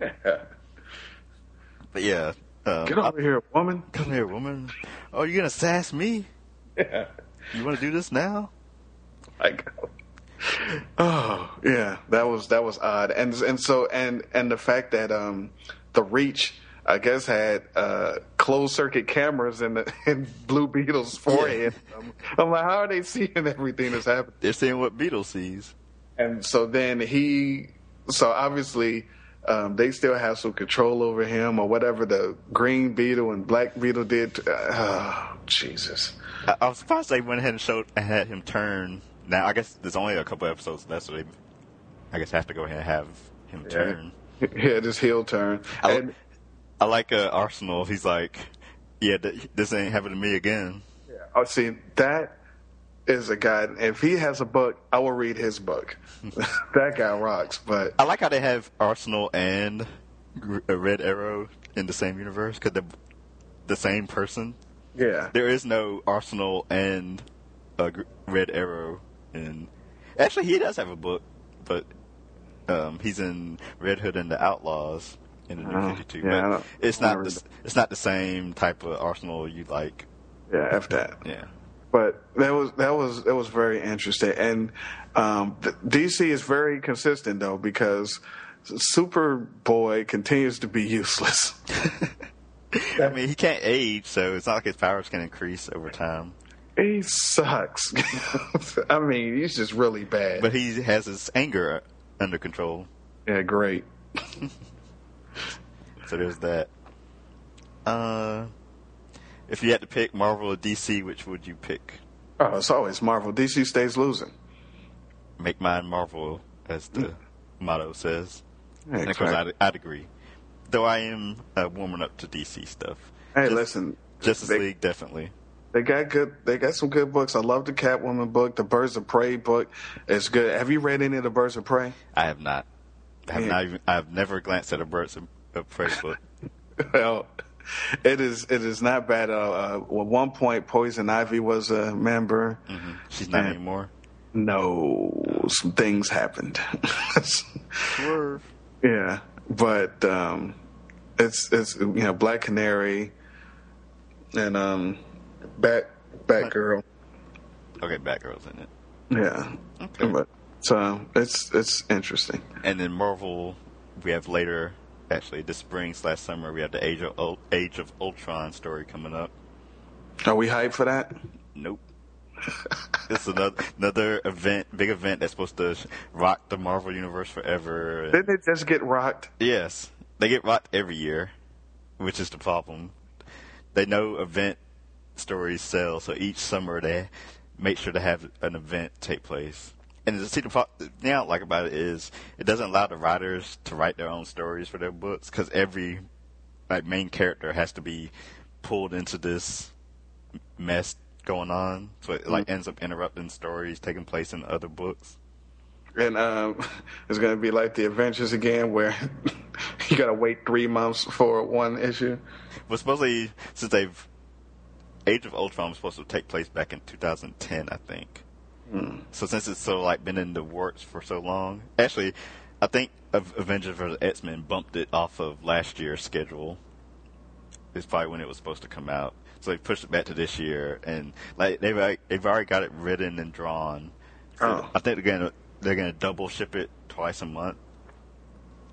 S2: But yeah, um,
S3: get over I, here, woman.
S2: Come here, woman. Oh, you're gonna sass me?
S3: Yeah.
S2: You want to do this now?
S3: Like, oh yeah, that was that was odd, and and so and and the fact that um the Reach, I guess, had uh, closed circuit cameras in the in Blue Beetle's forehead. Yeah. I'm like, how are they seeing everything that's happening?
S2: They're seeing what Beetle sees.
S3: And so then he, so obviously um, they still have some control over him, or whatever the Green Beetle and Black Beetle did. To, uh, oh, Jesus.
S2: I, I was surprised they went ahead and showed and had him turn. Now, I guess there's only a couple episodes left, so they, I guess, have to go ahead and have him
S3: yeah.
S2: turn.
S3: Yeah, this heel turn.
S2: I,
S3: and,
S2: I like uh, Arsenal. He's like, yeah, th- this ain't happening to me again.
S3: Yeah. Oh, see, that is a guy. If he has a book, I will read his book. That guy rocks. But
S2: I like how they have Arsenal and Red Arrow in the same universe because they're the same person.
S3: Yeah.
S2: There is no Arsenal and uh, Red Arrow. And actually, he does have a book, but um, he's in Red Hood and the Outlaws. In the New fifty-two,
S3: yeah,
S2: but it's not the, it's not the same type of Arsenal you like.
S3: Yeah, F that.
S2: Yeah,
S3: but that was that was that was very interesting, and um, D C is very consistent though because Superboy continues to be useless.
S2: I mean, he can't age, so it's not like his powers can increase over time.
S3: He sucks. I mean, he's just really bad.
S2: But he has his anger under control.
S3: Yeah, great.
S2: So there's that. Uh, if you had to pick Marvel or D C, which would you pick?
S3: Oh, it's always Marvel. D C stays losing.
S2: Make mine Marvel, as the mm. motto says.
S3: Yeah,
S2: and of course, I'd, I'd agree. Though I am uh, warming up to D C stuff.
S3: Hey,
S2: Just,
S3: listen.
S2: Justice
S3: they,
S2: League, definitely.
S3: They got good. They got some good books. I love the Catwoman book. The Birds of Prey book is good. Have you read any of the Birds of Prey?
S2: I have not. I have
S3: yeah.
S2: not even. I've never glanced at a Birds of A Prey book.
S3: Well, it is it is not bad. Uh, uh, at one point, Poison Ivy was a member.
S2: Mm-hmm. She's not
S3: and
S2: anymore.
S3: No, some things happened.
S2: Swerve.
S3: Yeah, but um, it's it's you know Black Canary and um, Bat Batgirl.
S2: Okay, Batgirl's in it.
S3: Yeah.
S2: Okay.
S3: But so it's it's interesting.
S2: And then Marvel, we have later. Actually, this spring slash summer, we have the Age of Ul- Age of Ultron story coming up.
S3: Are we hyped for that?
S2: Nope. It's another another event, big event that's supposed to rock the Marvel universe forever.
S3: Didn't it just get rocked?
S2: Yes, they get rocked every year, which is the problem. They know event stories sell, so each summer they make sure to have an event take place. And the see the thing I don't like about it is it doesn't allow the writers to write their own stories for their books because every like main character has to be pulled into this mess going on, so it like ends up interrupting stories taking place in other books.
S3: And um, it's going to be like the Avengers again, where you got to wait three months for one issue.
S2: But supposedly, since they've Age of Ultron was supposed to take place back in two thousand ten, I think. Mm. So since it's so like been in the works for so long, actually, I think Avengers versus X-Men bumped it off of last year's schedule. It's probably when it was supposed to come out, so they pushed it back to this year, and like they've like, they've already got it written and drawn. So
S3: oh.
S2: I think they're gonna they're gonna double ship it twice a month.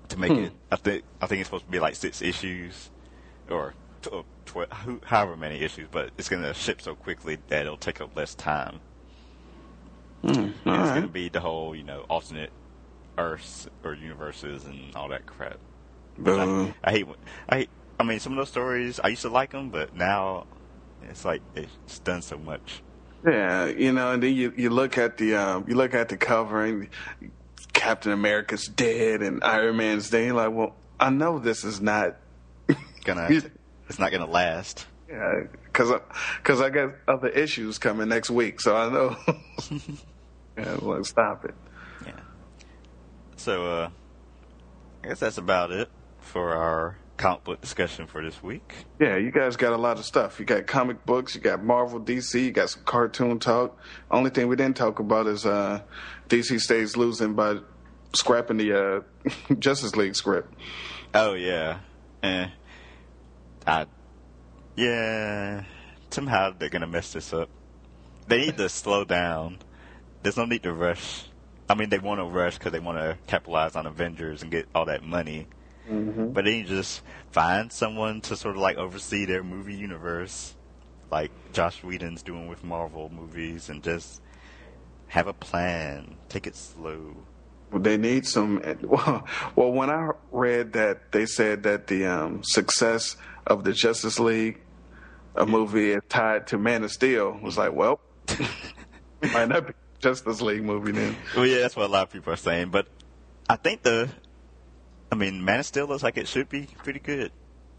S2: to make
S3: Hmm.
S2: it. I think I think it's supposed to be like six issues, or tw- tw- however many issues. But it's going to ship so quickly that it'll take up less time.
S3: Hmm.
S2: And
S3: All
S2: it's
S3: right.
S2: going to be the whole, you know, alternate Earths or universes and all that crap. Which
S3: Boo.
S2: I, I hate. when- I hate. I mean, some of those stories I used to like them, but now it's like it's done so much.
S3: Yeah, you know, and then you, you look at the um, you look at the cover and Captain America's dead and Iron Man's dead. You're like, well, I know this is not
S2: Gonna. It's not gonna last.
S3: yeah, because because I got other issues coming next week, so I know. Yeah, like stop it.
S2: Yeah. So, uh, I guess that's about it for our comic book discussion for this week.
S3: Yeah, you guys got a lot of stuff. You got comic books, you got Marvel, D C, you got some cartoon talk. Only thing we didn't talk about is uh, D C stays losing by scrapping the uh, Justice League script.
S2: Oh yeah, eh. I, yeah. Somehow they're gonna mess this up. They need to slow down. There's no need to rush. I mean, they want to rush because they want to capitalize on Avengers and get all that money.
S3: Mm-hmm.
S2: But then you just find someone to sort of like oversee their movie universe, like Josh Whedon's doing with Marvel movies, and just have a plan. Take it slow.
S3: They need some. Well, well, when I read that, they said that the um, success of the Justice League, a movie, is tied to Man of Steel. I was like, well, might not be a Justice League movie then.
S2: Well, yeah, that's what a lot of people are saying. But I think the, I mean, Man of Steel looks like it should be pretty good.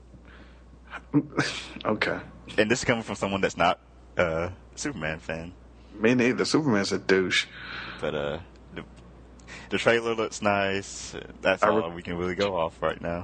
S3: Okay.
S2: And this is coming from someone that's not a Superman fan.
S3: Me neither. Superman's a douche.
S2: But uh, the, the trailer looks nice. That's
S3: I
S2: all
S3: re-
S2: we can really go off right now.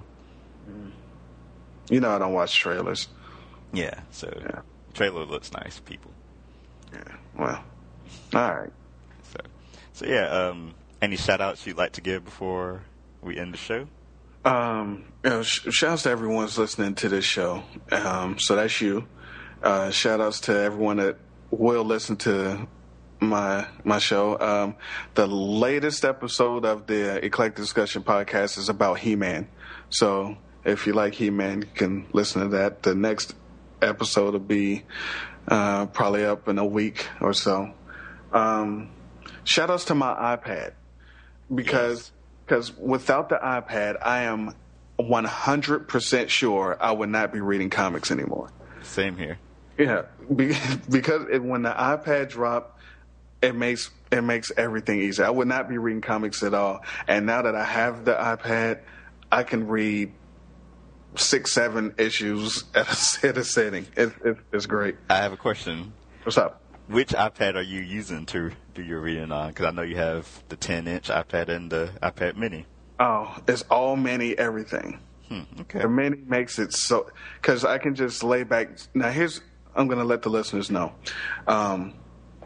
S3: You know I don't watch trailers.
S2: Yeah, so
S3: Yeah.
S2: trailer looks nice, people.
S3: Yeah. Well. All right.
S2: So, so yeah. Um, any shout outs you'd like to give before we end the show?
S3: Um, you know, sh- shouts to everyone who's listening to this show. Um, so that's you. Uh, shout outs to everyone that will listen to my my show. Um, the latest episode of the Eclectic Discussion podcast is about He-Man. So if you like He-Man, you can listen to that. The next episode will be uh, probably up in a week or so. Um, shout outs to my iPad because.
S2: Yes.
S3: Because without the iPad, I am one hundred percent sure I would not be reading comics anymore.
S2: Same here.
S3: Yeah, be- because it, when the iPad dropped, it makes it makes everything easier. I would not be reading comics at all. And now that I have the iPad, I can read six, seven issues at a, at a sitting. It, it, it's great.
S2: I have a question.
S3: What's up?
S2: Which iPad are you using to do your reading on? Because I know you have the ten inch iPad and the iPad Mini.
S3: Oh, it's all mini everything.
S2: Hmm, okay.
S3: The mini makes it so because I can just lay back. Now here's I'm going to let the listeners know. Um,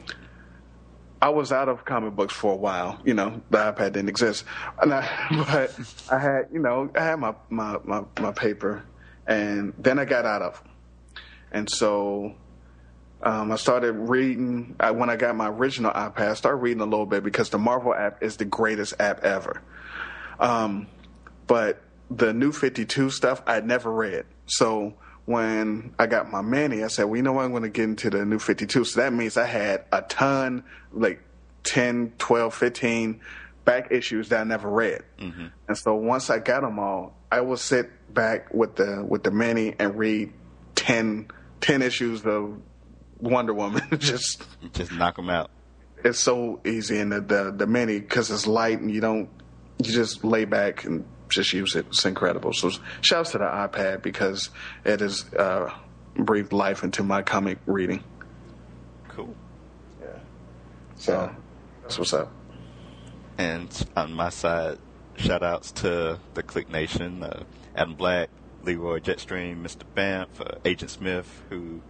S3: I was out of comic books for a while. You know, the iPad didn't exist, and I, but I had you know I had my, my my my paper, and then I got out of them, and so. Um, I started reading I, when I got my original iPad. I started reading a little bit because the Marvel app is the greatest app ever. Um, but the New fifty-two stuff I'd never read. So when I got my Mini, I said, well, you know what? I'm going to get into the New fifty-two. So that means I had a ton, like ten, twelve, fifteen back issues that I never read. Mm-hmm. And so once I got them all, I would sit back with the with the Mini and read ten, ten issues of Wonder Woman. just
S2: Just knock them out.
S3: It's so easy in the the, the Mini because it's light and you don't you just lay back and just use it. It's incredible. So shouts to the iPad because it has uh, breathed life into my comic reading.
S2: Cool.
S3: Yeah. So that's what's up.
S2: And on my side, shout outs to the Click Nation, uh, Adam Black, Leroy Jetstream, Mister Banff, uh, Agent Smith, who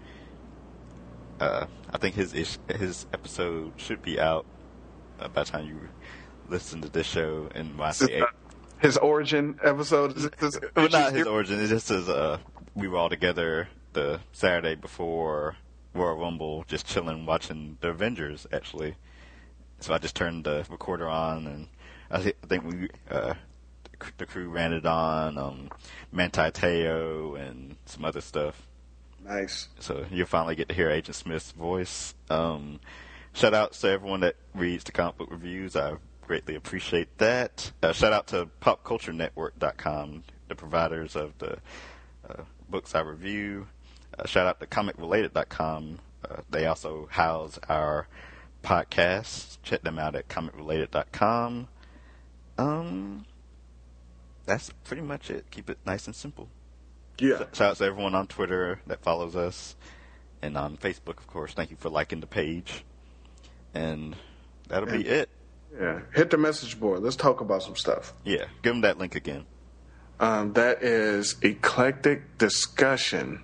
S2: uh, I think his ish, his episode should be out uh, by the time you listen to this show. And when I say
S3: his origin episode, is this,
S2: well, not his origin. It's just as uh, we were all together the Saturday before Royal Rumble, just chilling, watching the Avengers. Actually, so I just turned the recorder on, and I, th- I think we uh, the crew ran it on, um, Manti Te'o and some other stuff.
S3: Nice.
S2: So you'll finally get to hear Agent Smith's voice. Um, shout out to everyone that reads the comic book reviews. I greatly appreciate that. Uh, shout out to pop culture network dot com, the providers of the uh, books I review. Uh, shout out to comic related dot com. Uh, they also house our podcasts. Check them out at comic related dot com. Um, that's pretty much it. Keep it nice and simple.
S3: Yeah.
S2: Shout out to everyone on Twitter that follows us, and on Facebook, of course. Thank you for liking the page, and that'll and, be it.
S3: Yeah. Hit the message board. Let's talk about some stuff.
S2: Yeah. Give them that link again.
S3: Um, that is eclectic discussion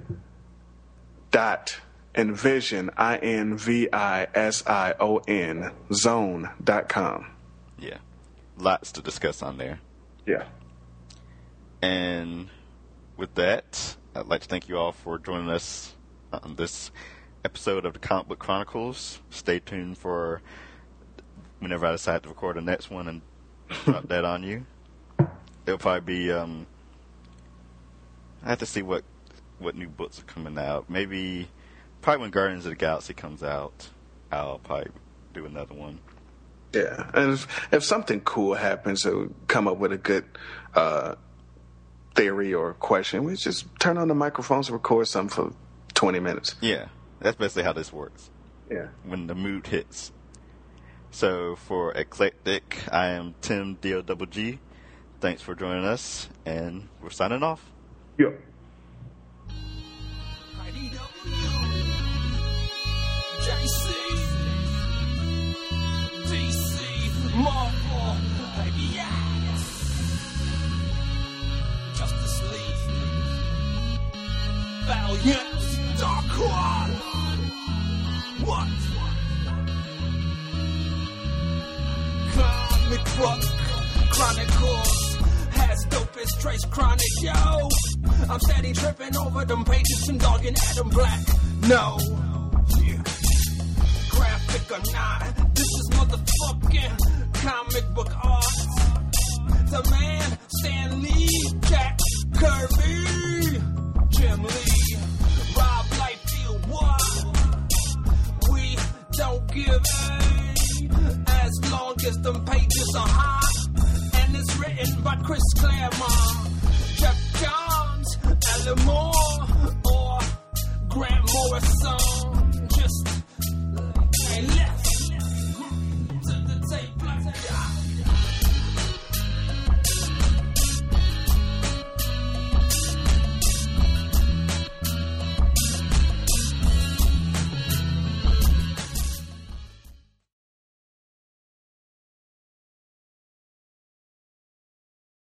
S3: dot envision I N V I S I O N zone dot com.
S2: Yeah. Lots to discuss on there.
S3: Yeah.
S2: And with that, I'd like to thank you all for joining us on this episode of the Comic Book Chronicles. Stay tuned for whenever I decide to record the next one and drop that on you. It'll probably be, um, I have to see what, what new books are coming out. Maybe, probably when Guardians of the Galaxy comes out, I'll probably do another one.
S3: Yeah, and if, if something cool happens, or come up with a good uh, theory or question, we just turn on the microphones and record something for twenty minutes.
S2: Yeah, that's basically how this works.
S3: Yeah.
S2: When the mood hits. So for Eclectic, I am Tim D O G G. Thanks for joining us, and we're signing off.
S3: Yep.
S1: J C, D C, Marvel, baby, yes. Justice League, Valiant, Dark One. What? Comic Book Chronicles has dopest Trace Chronic, yo. I'm steady tripping over them pages and dogging Adam Black. No. Yeah. Graphic or not, this is motherfucking comic book art. The man, Stan Lee, Jack Kirby, Jim Lee, Rob Liefeld, what? We don't give a, as long as them pages are hot. And it's written by Chris Claremont, Jeff Johns, Alan Moore, or Grant Morrison.